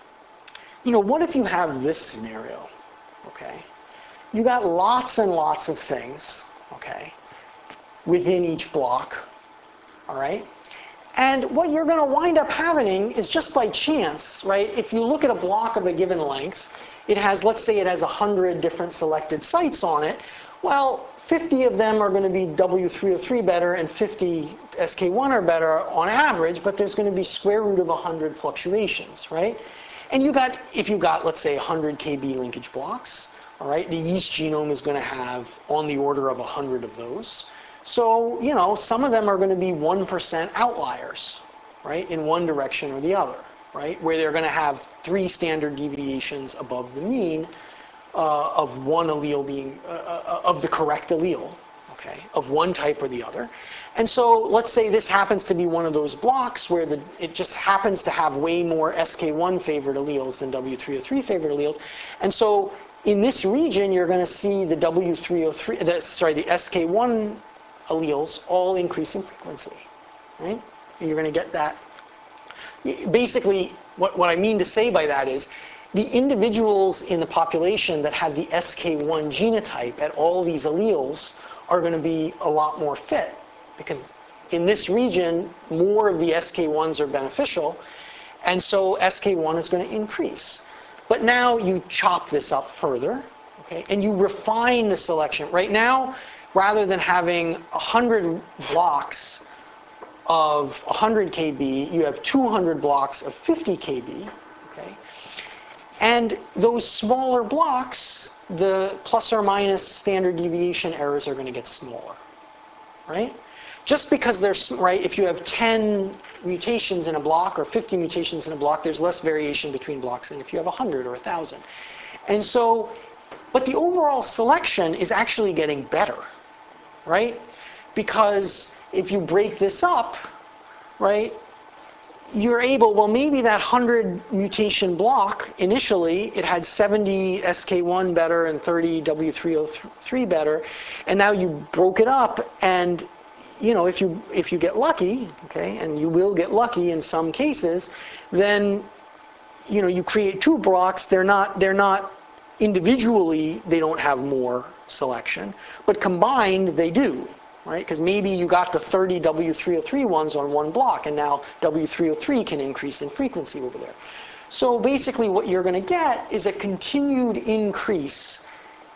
you know, what if you have this scenario, okay? You got lots and lots of things, okay, within each block, all right? And what you're going to wind up having is just by chance, right? If you look at a block of a given length, it has, let's say it has one hundred different selected sites on it. Well, fifty of them are going to be W three oh three better and fifty S K one are better on average, but there's going to be square root of one hundred fluctuations, right? And you got, if you got, let's say, one hundred K B linkage blocks, all right, the yeast genome is going to have on the order of one hundred of those. So, you know, some of them are going to be one percent outliers, right, in one direction or the other, right, where they're going to have three standard deviations above the mean uh, of one allele being, uh, of the correct allele, okay, of one type or the other. And so let's say this happens to be one of those blocks where the, it just happens to have way more S K one favored alleles than W three oh three favored alleles. And so in this region, you're going to see the W three oh three, the, sorry, the S K one alleles all increase in frequency, right? And you're going to get that. Basically, what, what I mean to say by that is the individuals in the population that have the S K one genotype at all these alleles are going to be a lot more fit, because in this region, more of the S K ones are beneficial, and so S K one is going to increase. But now you chop this up further, okay, and you refine the selection. Right now, rather than having one hundred blocks of one hundred K B, you have two hundred blocks of fifty K B, okay? And those smaller blocks, the plus or minus standard deviation errors are going to get smaller, right? Just because there's, right, if you have ten mutations in a block or fifty mutations in a block, there's less variation between blocks than if you have one hundred or one thousand. And so, but the overall selection is actually getting better, right? Because if you break this up, right, you're able, well, maybe that one hundred mutation block, initially, it had seventy S K one better and thirty W three oh three better, and now you broke it up, and, you know, if you, if you get lucky, okay, and you will get lucky in some cases, then, you know, you create two blocks, they're not, they're not individually, they don't have more selection, but combined they do, right? Because maybe you got the thirty W three oh three ones on one block, and now W three oh three can increase in frequency over there. So basically what you're going to get is a continued increase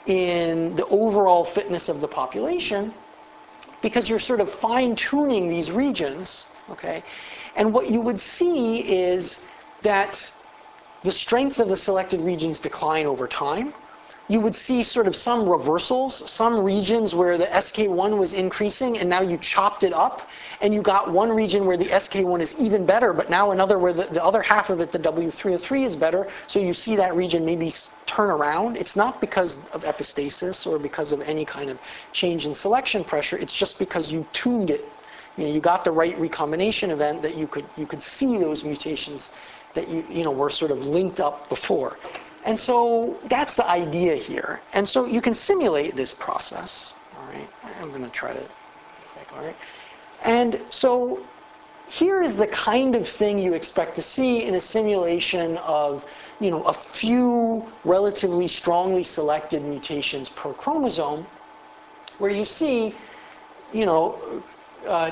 in the overall fitness of the population, because you're sort of fine-tuning these regions, okay? And what you would see is that the strength of the selected regions decline over time. You would see sort of some reversals, some regions where the S K one was increasing and now you chopped it up, and you got one region where the S K one is even better, but now another where the, the other half of it, the W three oh three, is better, so you see that region maybe turn around. It's not because of epistasis or because of any kind of change in selection pressure, it's just because you tuned it. You know, you got the right recombination event that you could, you could see those mutations that you, you know, were sort of linked up before. And so that's the idea here. And so you can simulate this process, all right? I'm going to try to, all right? And so here is the kind of thing you expect to see in a simulation of, you know, a few relatively strongly selected mutations per chromosome, where you see, you know, uh,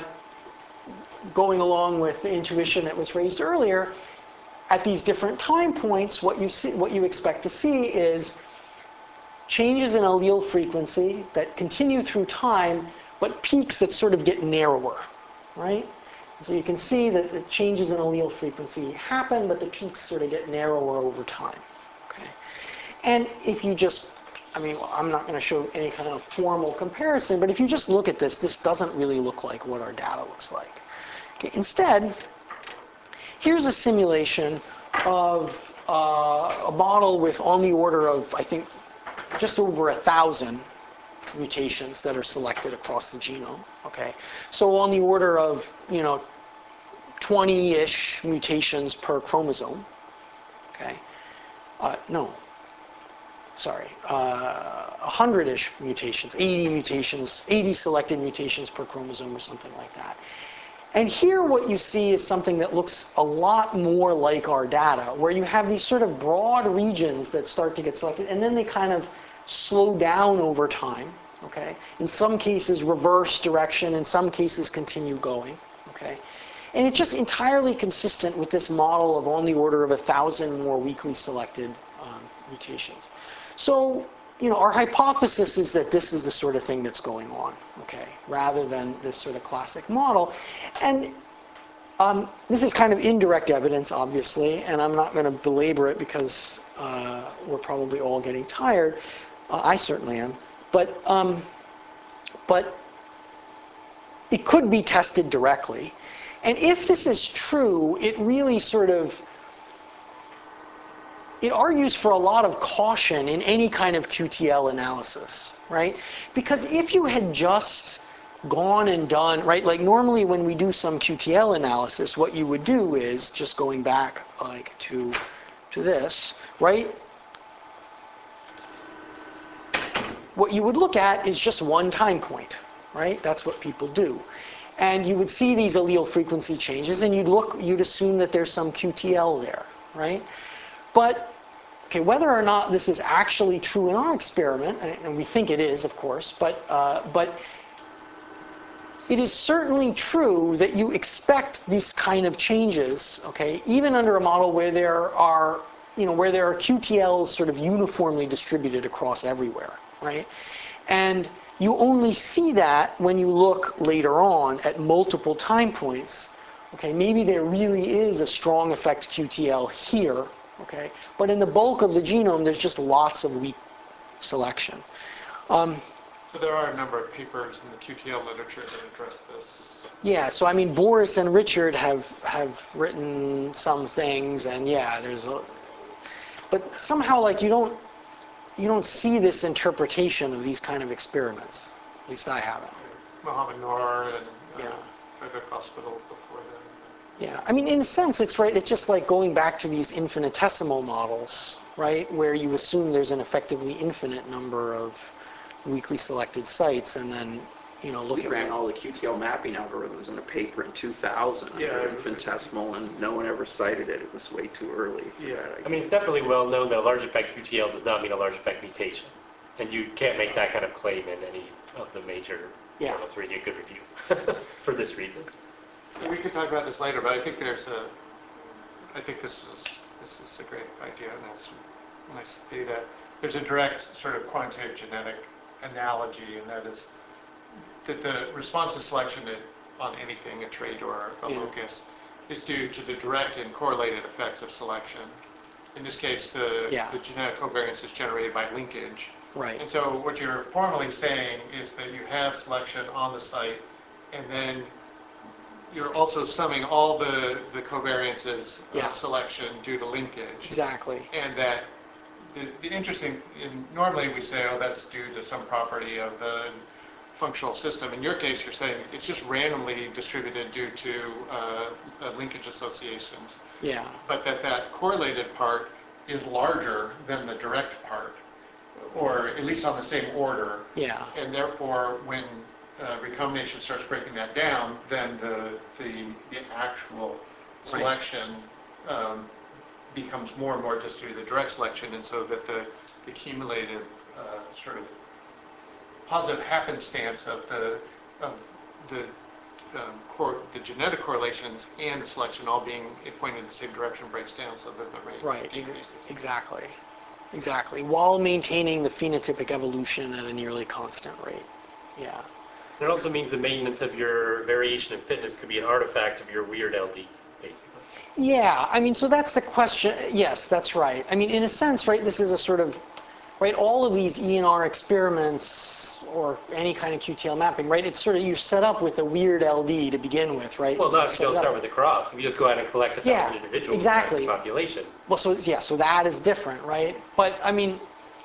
going along with the intuition that was raised earlier, at these different time points, what you see, what you expect to see is changes in allele frequency that continue through time, but peaks that sort of get narrower, right? So you can see that the changes in allele frequency happen, but the peaks sort of get narrower over time, okay? And if you just, I mean, I'm not going to show any kind of formal comparison, but if you just look at this, this doesn't really look like what our data looks like. Okay, instead, here's a simulation of uh, a model with on the order of, I think, just over a thousand mutations that are selected across the genome, okay? So on the order of, you know, twenty-ish mutations per chromosome, okay? Uh, no, sorry, uh, one hundred-ish mutations, eighty mutations, eighty selected mutations per chromosome or something like that. And here what you see is something that looks a lot more like our data, where you have these sort of broad regions that start to get selected, and then they kind of slow down over time, okay? In some cases reverse direction, in some cases continue going, okay? And it's just entirely consistent with this model of on the order of a thousand more weakly selected um, mutations. So, you know, our hypothesis is that this is the sort of thing that's going on, okay, rather than this sort of classic model. And um, this is kind of indirect evidence, obviously, and I'm not going to belabor it because uh, we're probably all getting tired. Uh, I certainly am. But, um, but it could be tested directly. And if this is true, it really sort of it argues for a lot of caution in any kind of Q T L analysis, right? Because if you had just gone and done, right, like normally when we do some Q T L analysis, what you would do is, just going back like to, to this, right? What you would look at is just one time point, right? That's what people do. And you would see these allele frequency changes and you'd look, you'd assume that there's some Q T L there, right? But, okay, whether or not this is actually true in our experiment, and we think it is, of course, but, uh, but it is certainly true that you expect these kind of changes, okay, even under a model where there are, you know, where there are Q T Ls sort of uniformly distributed across everywhere, right? And you only see that when you look later on at multiple time points. Okay, maybe there really is a strong effect Q T L here, okay? But in the bulk of the genome, there's just lots of weak selection. Um, so there are a number of papers in the Q T L literature that address this. Yeah, so I mean, Boris and Richard have, have written some things, and yeah, there's a, but somehow like you don't, you don't see this interpretation of these kind of experiments. At least I haven't. Mohammed Noor and uh, yeah. Frederick Hospital before them. Yeah, I mean, in a sense, it's right. It's just like going back to these infinitesimal models, right, where you assume there's an effectively infinite number of weakly selected sites, and then, you know, look we at. We ran all the Q T L mapping algorithms in a paper in two thousand. Yeah, infinitesimal, and no one ever cited it. It was way too early for yeah. that. I, I mean, it's definitely well known that a large effect Q T L does not mean a large effect mutation, and you can't make that kind of claim in any of the major yeah. journals where you get good review for this reason. We could talk about this later, but I think there's a, I think this is this is a great idea, and that's nice data. There's a direct sort of quantitative genetic analogy, and that is that the response to selection on anything, a trait or a yeah. locus, is due to the direct and correlated effects of selection. In this case, the, yeah. the genetic covariance is generated by linkage. Right. And so what you're formally saying is that you have selection on the site, and then you're also summing all the, the covariances yeah. of selection due to linkage. Exactly. And that the, the interesting, in, normally we say, oh, that's due to some property of the functional system. In your case, you're saying it's just randomly distributed due to uh, uh, linkage associations. Yeah. But that that correlated part is larger than the direct part, or at least on the same order. Yeah. And therefore, when uh, recombination starts breaking that down, then the the, the actual selection right. um, becomes more and more just due to the direct selection, and so that the, the cumulative uh, sort of positive happenstance of the of the um, cor the genetic correlations and the selection all being pointed in the same direction breaks down, so that the rate right. decreases. Exactly. Exactly. While maintaining the phenotypic evolution at a nearly constant rate. Yeah. It also means the maintenance of your variation in fitness could be an artifact of your weird L D, basically. Yeah, I mean, so that's the question. Yes, that's right. I mean, in a sense, right, this is a sort of right? All of these E N R experiments or any kind of Q T L mapping, right? It's sort of, you're set up with a weird L D to begin with, right? Well, So not you if set you don't it up. start with the cross. If you just go out and collect a Yeah, thousand individuals exactly. times the population. Well, so yeah, so that is different, right? But I mean,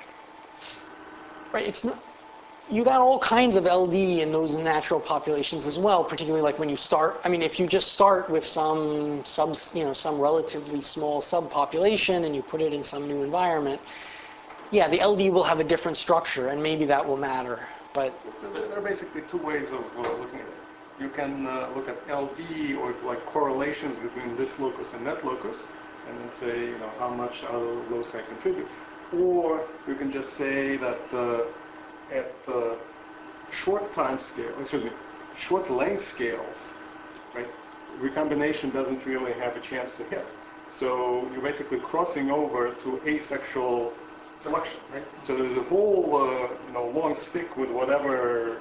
right? It's not. You got all kinds of L D in those natural populations as well, particularly like when you start. I mean, if you just start with some sub, you know, some relatively small subpopulation and you put it in some new environment, yeah, the L D will have a different structure, and maybe that will matter. But There are basically two ways of uh, looking at it. You can uh, look at L D or like correlations between this locus and that locus, and then say, you know, how much other loci contribute. Or you can just say that uh, at uh, short time scale, excuse me, short length scales, right, recombination doesn't really have a chance to hit. So you're basically crossing over to asexual selection, right? So there's a whole, uh, you know, long stick with whatever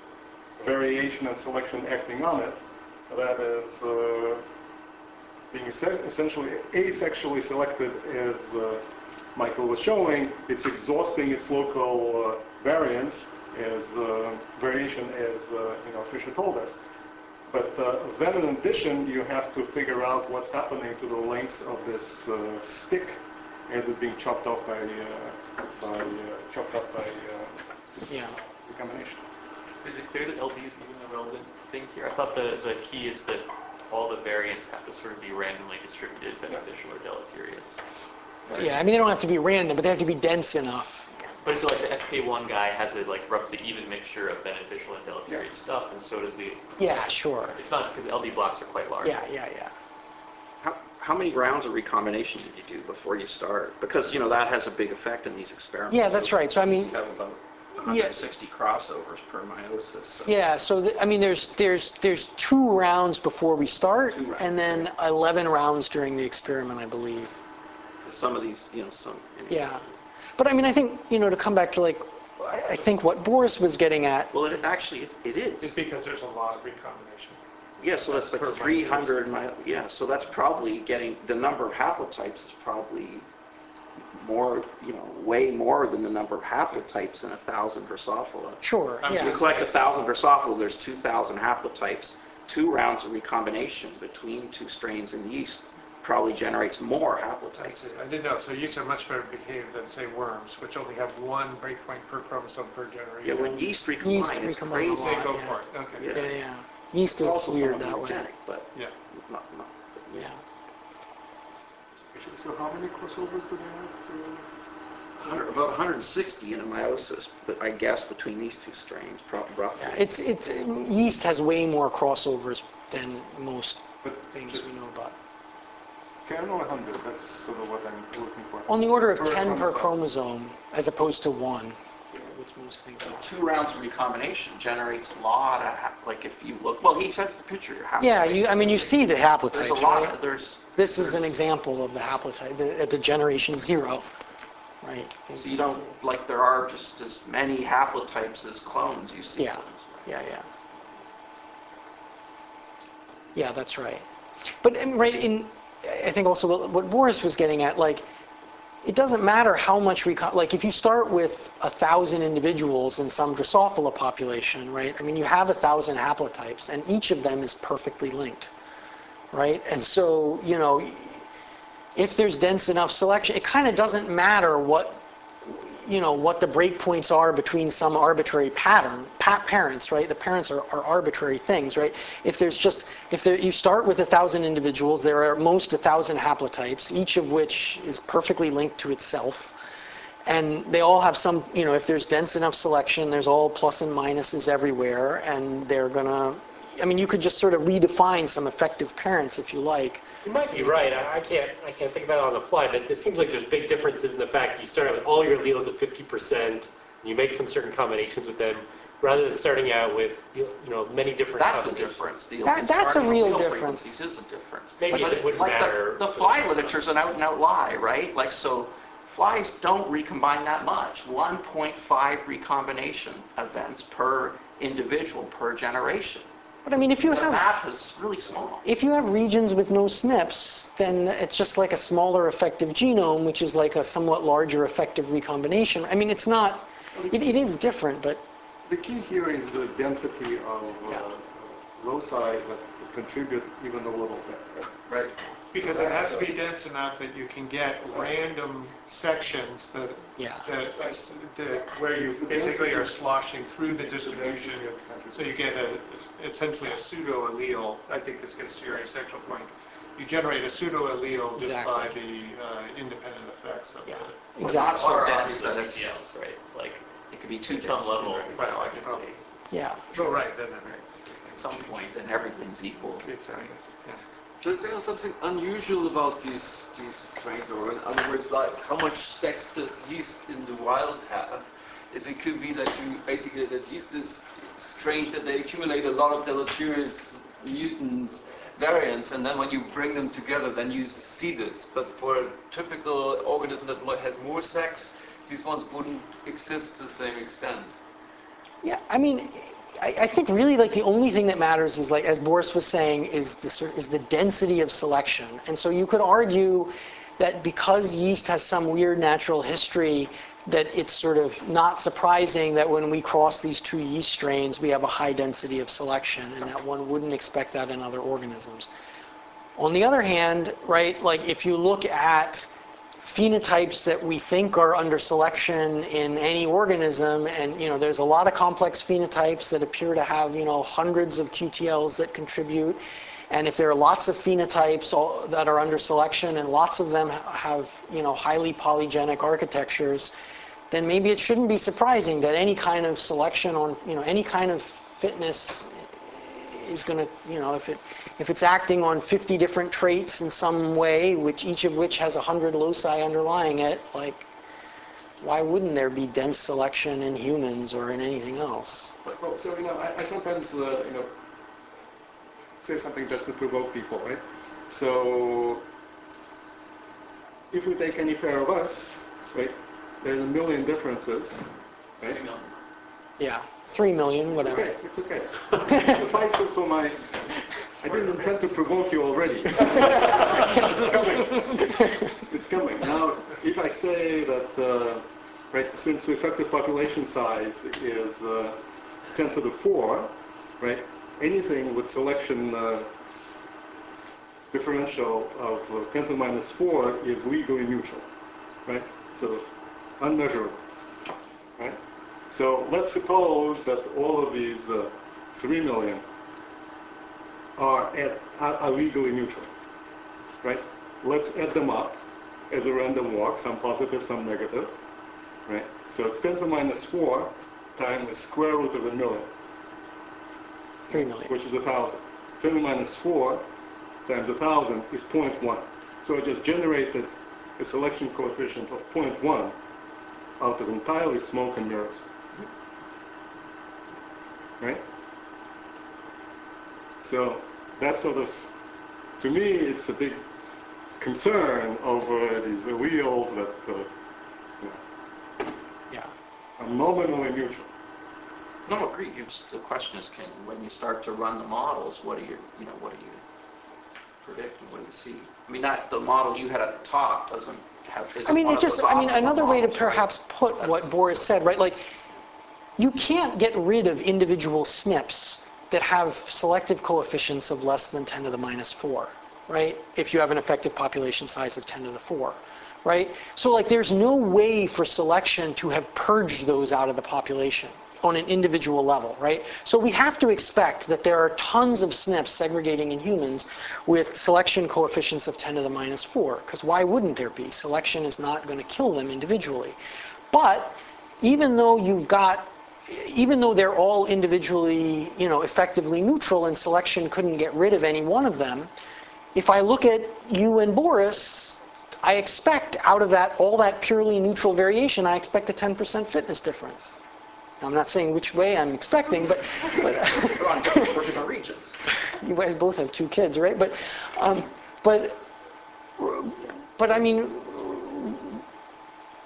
variation and selection acting on it that is uh, being essentially asexually selected, as uh, Michael was showing. It's exhausting its local uh, variance as uh, variation, as uh, you know, Fisher told us. But uh, then in addition, you have to figure out what's happening to the lengths of this uh, stick as it being chopped off by, uh, by uh, chopped up by uh, yeah, recombination. Is it clear that L D is even the relevant thing here? I thought the, the key is that all the variants have to sort of be randomly distributed, beneficial or deleterious. Right? yeah, I mean, they don't have to be random, but they have to be dense enough. But so like the S K one guy has a like roughly even mixture of beneficial and deleterious stuff, and so does the. Yeah, sure. It's not because the L D blocks are quite large. Yeah, yeah, yeah. How, how many rounds of recombination did you do before you start? Because, you know, that has a big effect in these experiments. Yeah, that's right. So I mean, you have about one hundred sixty crossovers per meiosis. So. yeah, so the, I mean, there's there's there's two rounds before we start, Two rounds, and then okay. eleven rounds during the experiment, I believe. Some of these, you know, some. Anyway. Yeah, but I mean, I think, you know, to come back to like, I I think what Boris was getting at. Well, it actually it, it It's is. because there's a lot of recombination. Yeah, so that's like Per three hundred. meiosis. Mi- yeah, so that's probably getting the number of haplotypes is probably more, you know, way more than the number of haplotypes in a thousand Drosophila. Sure. I'm If you Yeah. collect a thousand Drosophila, there's two thousand haplotypes. Two rounds of recombination between two strains in yeast probably generates more I haplotypes. see. I didn't know. So yeast are much better behaved than, say, worms, which only have one breakpoint per chromosome per generation. Yeah, when yeast recombine, Yeast it's recombine a crazy. They lot. go yeah. for it. Okay. Yeah. Yeah, yeah. Yeast is Also weird somewhat that way. mutagenic, but Yeah. not, not, Yeah. So how many crossovers do they have? To, one hundred, about one hundred sixty in a meiosis, but I guess between these two strains, probably roughly. Yeah, it's it's yeast has way more crossovers than most but things just we know about. ten or one hundred? That's sort of what I'm looking for. On the order of Per ten per chromosome. chromosome, as opposed to one, which most things are. Two rounds of recombination generates a lot of, hap- like if you look, well, he sets the picture. Your Yeah, haplotypes. you. I mean, you see the haplotypes, There's a lot right? of, there's. This is an there's- example of the haplotype the, at the generation zero, right? So you don't, like there are just as many haplotypes as clones you see. Yeah, yeah, yeah. Yeah, that's right. But um, right in, I think also what, what Boris was getting at, like, it doesn't matter how much recon, like if you start with a thousand individuals in some Drosophila population, right? I mean, you have a thousand haplotypes, and each of them is perfectly linked, right? And so, you know, if there's dense enough selection, it kind of doesn't matter what, you know, what the breakpoints are between some arbitrary pattern, pa parents, right? The parents are, are arbitrary things, right? If there's just, if there, you start with a thousand individuals, there are at most a thousand haplotypes, each of which is perfectly linked to itself. And they all have some, you know, if there's dense enough selection, there's all plus and minuses everywhere, and they're gonna, I mean, you could just sort of redefine some effective parents if you like. You might be right. I, I can't I can't think about it on the fly, but it seems like there's big differences in the fact that you start out with all your alleles at fifty percent, and you make some certain combinations with them, rather than starting out with, you know, many different That's a combinations. difference. The That- that's a starting real allele difference. frequencies is a difference. Maybe But it wouldn't like matter the, the for fly the- literature is an out and out lie, right? Like so, flies don't recombine that much. one point five recombination events per individual per generation. But I mean, if you The have map is really small. if you have regions with no S N Ps, then it's just like a smaller effective genome, which is like a somewhat larger effective recombination. I mean, it's not. It, it is different, but The key here is the density of uh, Yeah. loci that contribute even a little bit. Right. Because it has to be dense enough that you can get random sections that, yeah. that, that where you basically are sloshing through the distribution. So you get a, essentially a pseudo allele. I think this gets to your asexual point. You generate a pseudo allele just Exactly. by the uh, independent effects of Yeah. the. But not Exactly. so Or dense arguably that it's, details, right? Like, it could be too at dense. some level, too, right? Well, I- technically. Yeah. Oh, right, then, then, At some point, then everything's equal. exactly. Yeah. There's there something unusual about these these strains, or in other words, like how much sex does yeast in the wild have? Is it could be that you basically that yeast is strange that they accumulate a lot of deleterious mutants variants, and then when you bring them together, then you see this. But for a typical organism that mo- has more sex, these ones wouldn't exist to the same extent. Yeah, I mean, I, I think really like the only thing that matters is like, as Boris was saying, is the sort is the density of selection. And so you could argue that because yeast has some weird natural history, that it's sort of not surprising that when we cross these two yeast strains, we have a high density of selection, and that one wouldn't expect that in other organisms. On the other hand, right, like if you look at phenotypes that we think are under selection in any organism, and you know, there's a lot of complex phenotypes that appear to have, you know, hundreds of Q T Ls that contribute. And if there are lots of phenotypes all, that are under selection, and lots of them have, you know, highly polygenic architectures, then maybe it shouldn't be surprising that any kind of selection on, you know, any kind of fitness is going to, you know, if it if it's acting on fifty different traits in some way, which each of which has one hundred loci underlying it, like, why wouldn't there be dense selection in humans or in anything else? Well, so, you know, I, I sometimes, uh, you know, say something just to provoke people, right? So, if we take any pair of us, right, there's a million differences, right? Three million. Yeah, three million, whatever. Okay, it's okay. It suffices for my... I didn't intend to provoke you already. It's coming. It's coming. Now, if I say that, uh, right, since the effective population size is uh, ten to the four, right, anything with selection uh, differential of uh, ten to the minus four is legally neutral, right? So unmeasurable, right? So let's suppose that all of these uh, three million are, at, are, are legally neutral, right? Let's add them up as a random walk, some positive, some negative, right? So it's ten to the minus four times the square root of a million, Three million. which is a thousand. ten to the minus four times a thousand is zero point one. So I just generated a selection coefficient of zero point one out of entirely smoke and mirrors. Right? So that sort of, to me, it's a big concern over these alleles that uh, you know, Yeah. are nominally neutral. No, agreed. You just, the question is, can when you start to run the models, what do you, you know, what do you predict and what do you see? I mean, that the model you had at the top doesn't have. Isn't I mean, one it of just, those I mean, optimal another way to models, right? perhaps put what That's- Boris said, right? Like, you can't get rid of individual S N Ps that have selective coefficients of less than ten to the minus four, right? If you have an effective population size of ten to the four, right? So like there's no way for selection to have purged those out of the population on an individual level, right? So we have to expect that there are tons of S N Ps segregating in humans with selection coefficients of ten to the minus four, because why wouldn't there be? Selection is not going to kill them individually. But even though you've got even though they're all individually, you know, effectively neutral and selection couldn't get rid of any one of them, if I look at you and Boris, I expect out of that, all that purely neutral variation, I expect a ten percent fitness difference. I'm not saying which way I'm expecting, but... but They're on different, for different regions. You guys both have two kids, right? But, um, but, but I mean,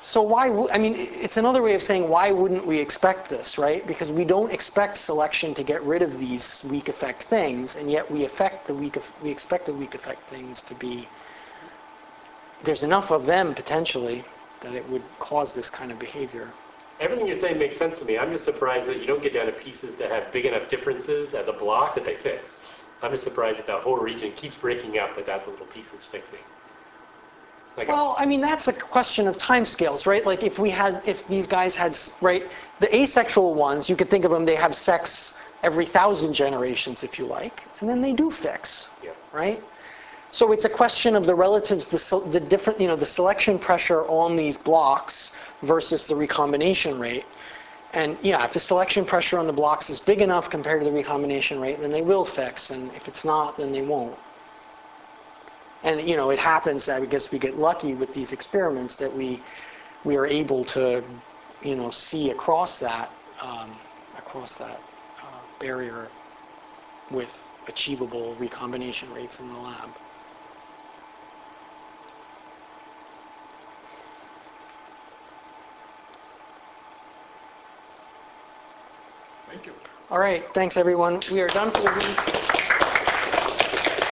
So why, wou- I mean, it's another way of saying why wouldn't we expect this, right? Because we don't expect selection to get rid of these weak effect things, and yet we affect the weak, eff- we expect the weak effect things to be, there's enough of them potentially that it would cause this kind of behavior. Everything you're saying makes sense to me. I'm just surprised that you don't get down to pieces that have big enough differences as a block that they fix. I'm just surprised that the whole region keeps breaking up without the little pieces fixing. Like a- Well, I mean, that's a question of timescales, right? Like if we had, if these guys had, s- right, the asexual ones, you could think of them, they have sex every thousand generations, if you like, and then they do fix, Yeah. right? So it's a question of the relatives, the, se- the different, you know, the selection pressure on these blocks versus the recombination rate. And yeah, if the selection pressure on the blocks is big enough compared to the recombination rate, then they will fix, and if it's not, then they won't. And you know, it happens that because we get lucky with these experiments that we we are able to, you know, see across that um, across that uh, barrier with achievable recombination rates in the lab. Thank you. All right, thanks everyone. We are done for the week.